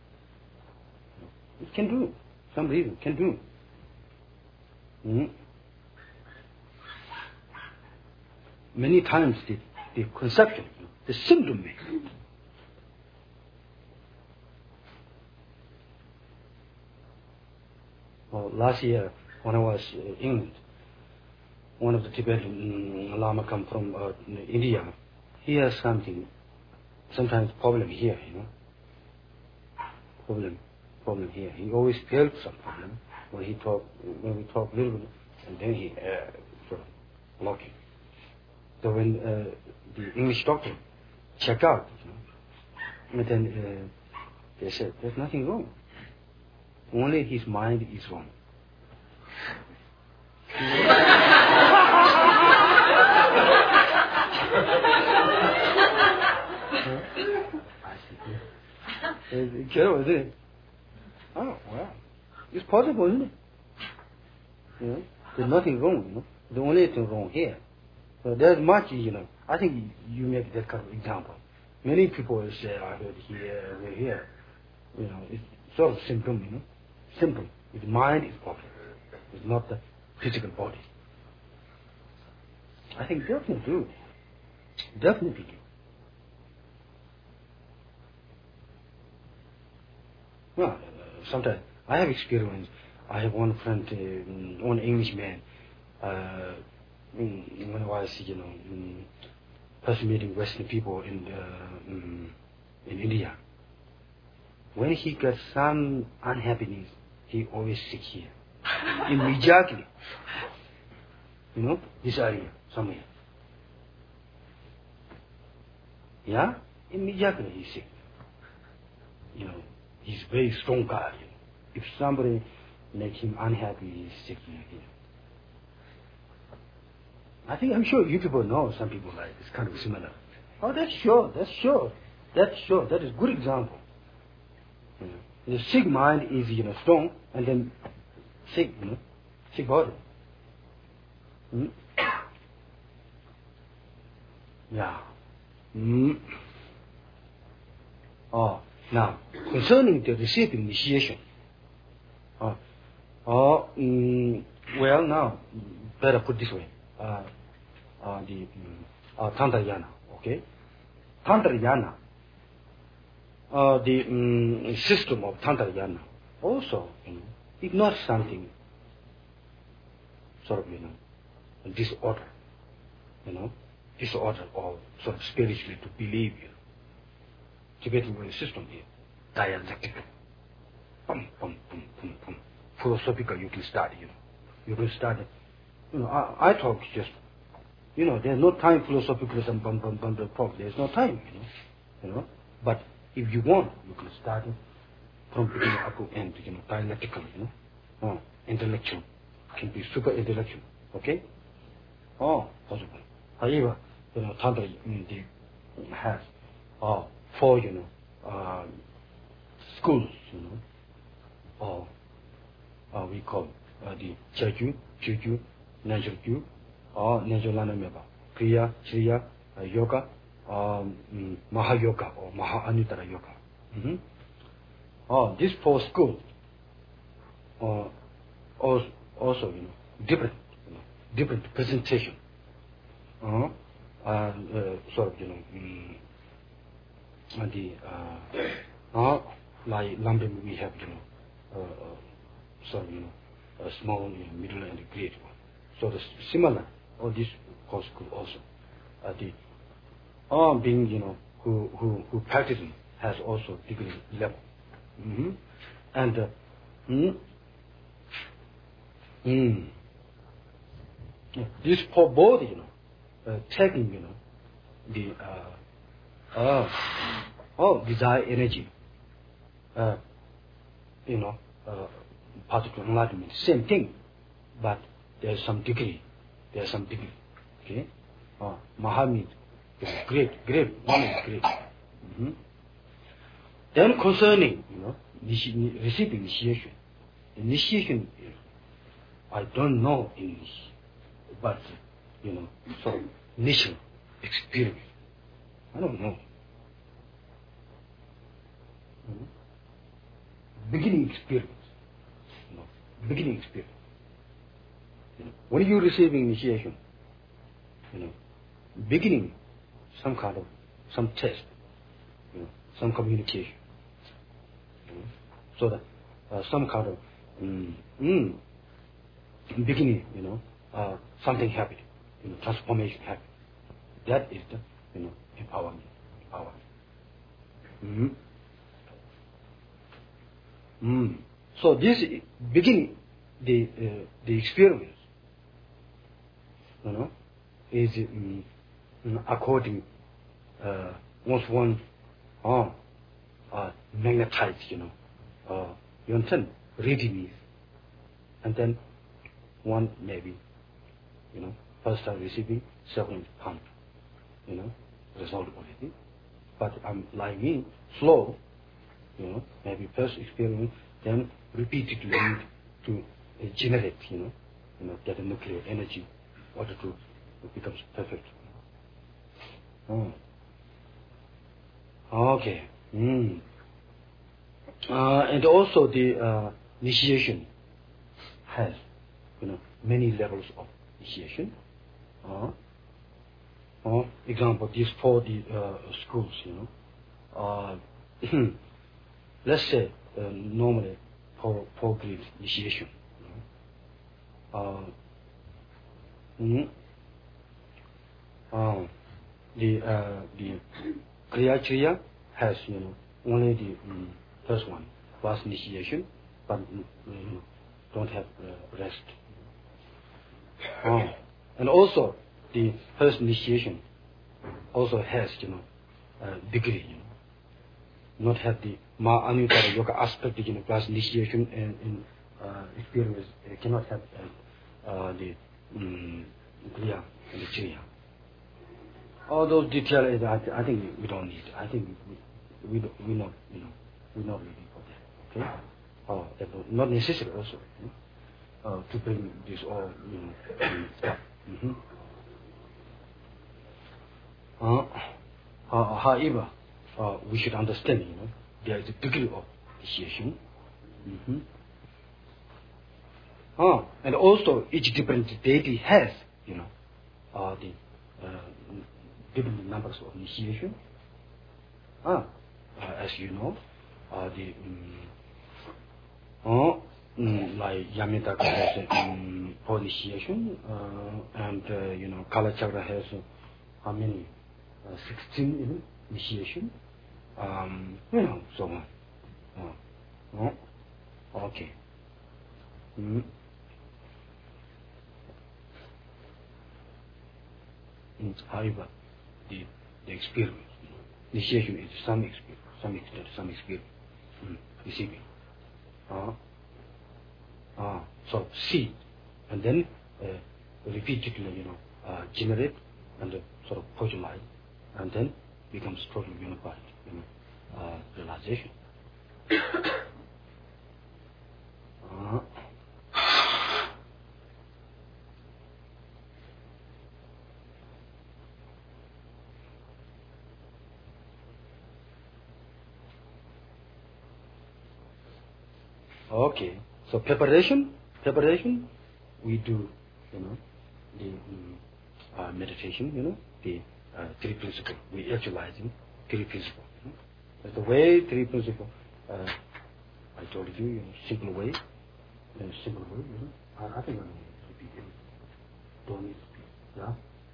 It can do, some reason, can do. Many times the conception, the symptom. Well, last year when I was in England, one of the Tibetan Lama come from India. He has sometimes problem here, Problem here. He always felt some problem when we talk a little bit, and then he sort of blocking. So when the English doctor checked out, and then they said, there's nothing wrong. Only his mind is wrong. Isn't it? Oh, well, it's possible, isn't it? There's nothing wrong, The only thing wrong here. So there's much, I think you make that kind of example. Many people say, I heard here, it's sort of symptom, Simple. The mind is problem. It's not the physical body. I think definitely do. Definitely do. Well, sometimes I have experience. I have one friend, one Englishman, when I was, first meeting Western people in India. When he got some unhappiness, he always sick here. Immediately. This area, somewhere. yeah, immediately he's sick. He's a very strong guy. If somebody makes him unhappy, he's sick. I'm sure you people know some people like this, kind of similar. Oh, that's sure. That is good example. The sick mind is, strong, and then sick, sick body. Yeah. Oh, now, concerning the receiving initiation. Well, now, better put this way. The Tantrayana, okay? Tantrayana, the system of Tantrayana also, ignores something, sort of, disorder, disorder or sort of spiritually to believe, Tibetan system here, dialectical, philosophical you can study, you can study, I talk just, there's no time philosophical talk, there's no time, but if you want, you can start from beginning up to end, dialectical, intellectual, can be super intellectual, okay? Possible. However, Tantra has, 4, schools, we call the Jeju, Natural Ju, or Najalana Meba, Kriya, Shriya, Yoga, Maha Yoga or Maha Anuttara Yoga. These 4 schools also, different presentation. Sort of, like Lambda we have, sort of, a small, middle, and a great one. So the similar, all these course school also. Being, who practicing has also degree level. And this for both, taking, the desire energy, particular enlightenment, same thing, but there's some degree, okay? Maha means great, one is great. Then concerning, receiving initiation, I don't know English, but, sort of initial experience, I don't know. Beginning experience. When you're receiving initiation, beginning some kind of, some test, some communication. So that some kind of beginning, something happened, transformation happened. That is the, empowerment. So this beginning, the experience, is according, once one magnetized, you understand, readiness, and then one maybe, first time receiving, second come, result already. But like me, slow, maybe first experience, then repeatedly need to generate, get a nuclear energy in order to become perfect. Okay. And also the initiation has, many levels of initiation. Example, these 4 schools, let's say normally 4 grade initiation. The Kriya has, only the first one was initiation, but don't have rest. And also the first initiation also has, degree, not have the Ma-Anutara Yoga aspect, class initiation and experience, cannot have the Kriya and the Chiriya. All those details, I think we don't need. I think we're not ready for that. Okay? Not necessary also to bring this all stuff. However, we should understand, there is a degree of initiation. And also each different deity has, the different numbers of initiation. As you know, like Yamitaka has for initiation, and Kala Chakra has how many? 16 initiation. So on. Okay. However, the experience, initiation is some experience, some experience, receiving. So see, and then repeatedly, generate and sort of potentialize, and then becomes totally unified, realization. Okay, so preparation, we do, the meditation, the three principles. We actualizing three principles. That's the way, three principles. I told you, simple way. I think I don't need to repeat it. Don't need to repeat. Yeah?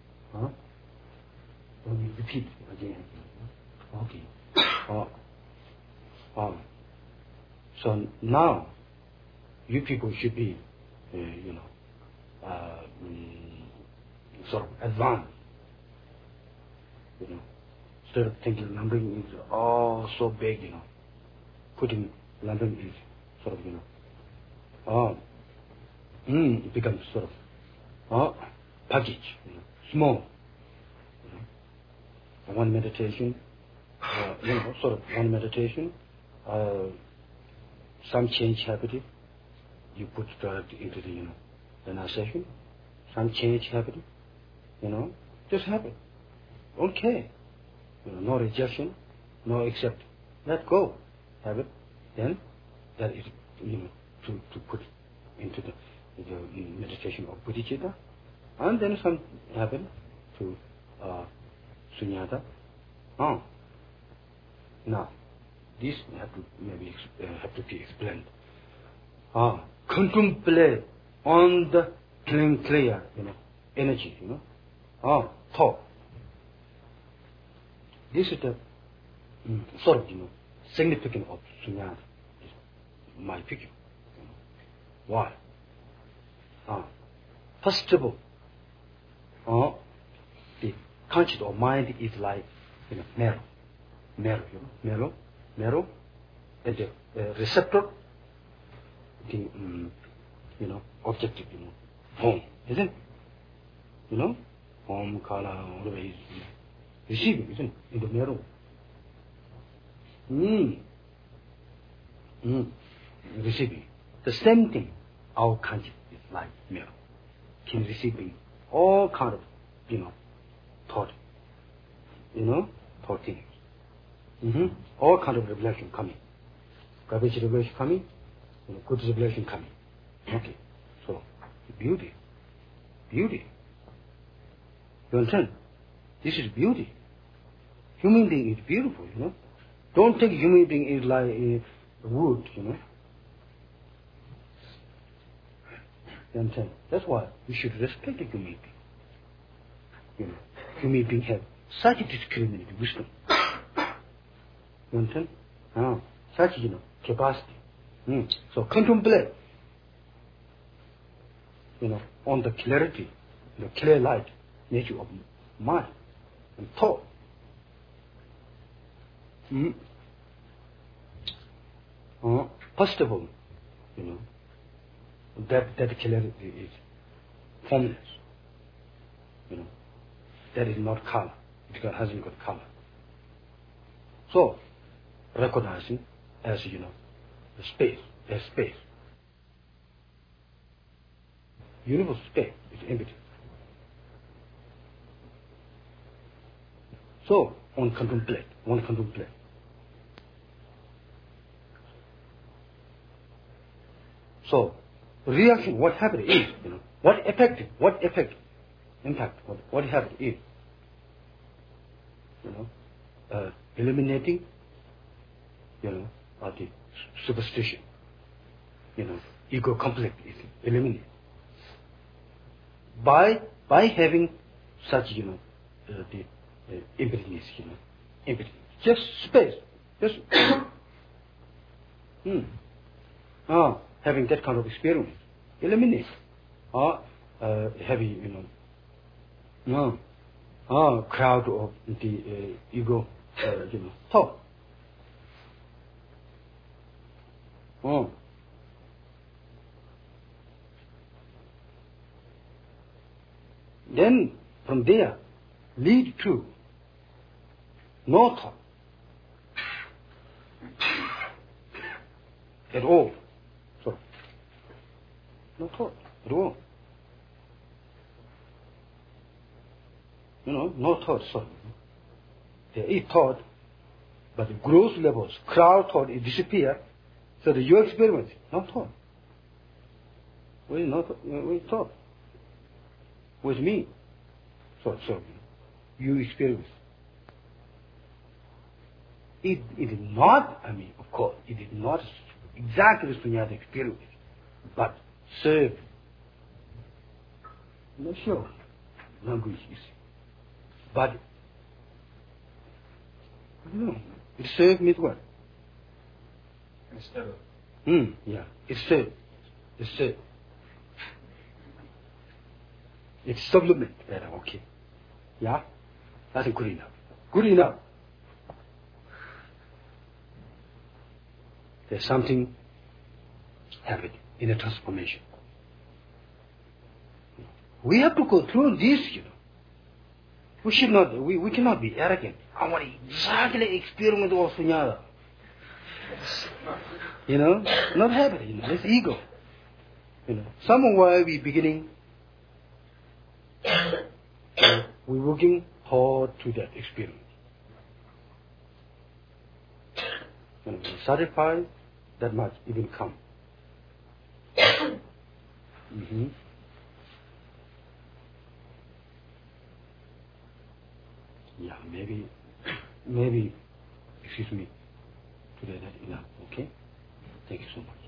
Don't need to repeat again. Okay. So now, you people should be, sort of advanced. Instead of thinking numbering is so big, putting numbering is sort of, it becomes sort of package, small. One meditation, one meditation, some change happening, you put directly into the, the session. Some change happening, just happen. Okay. No rejection, no accept. Let go. Have it. Then that is, to put into the meditation of bodhicitta. And then some happen to sunyata. Now, this have to be explained. Contemplate on the clear, energy, thought. This is the sort of, significance of sunyata. My picture. Why? First of all, the conscious of mind is like, narrow, and the receptor, the, objective, form, isn't it? Form, color, always receiving, isn't it? In the mirror. Receiving. The same thing, our conscious is like mirror. Can receiving all kind of, thought, thought things. All kind of revelation coming. Garbage revelation coming, good revelation coming. Okay. So, beauty. You understand? This is beauty. Human being is beautiful, Don't think human being is like a wood, You understand? That's why we should respect a human being. Human being have such discriminated wisdom. You understand? Such, capacity. So contemplate, on the clarity, the clear light nature of mind and thought. First of all, that clarity is formless. That is not color. It hasn't got color. So, recognizing as the space, as space. Universal space is empty. So, one contemplate. So, reaction, what happened is, what happened is, eliminating, of the superstition, ego complex is eliminated. By having such, the emptiness, empty, just space, just, having that kind of experience, eliminate, having, crowd of the ego, thought. Then from there lead to no thought at all. So no thought at all. No thought. So there is thought, but the gross levels, crowd thought, it disappear. So the your experience, no thought. We thought with me. So you experience. It is not, of course, it is not exactly Sunyata experience, but serve. Not sure. Language is. But, it serves me what?
Instead of.
Yeah, it serves. It serves. It's sublimate better, okay. Yeah? That's good enough. Good enough. There's something happening in a transformation. We have to go through this, We should not, we cannot be arrogant. I want to exactly experiment of Sunyata. Not happening, it's ego. Somewhere we beginning, we're working hard to that experience. When we satisfy, that much even come. Yeah, maybe, excuse me, today that enough, okay? Thank you so much.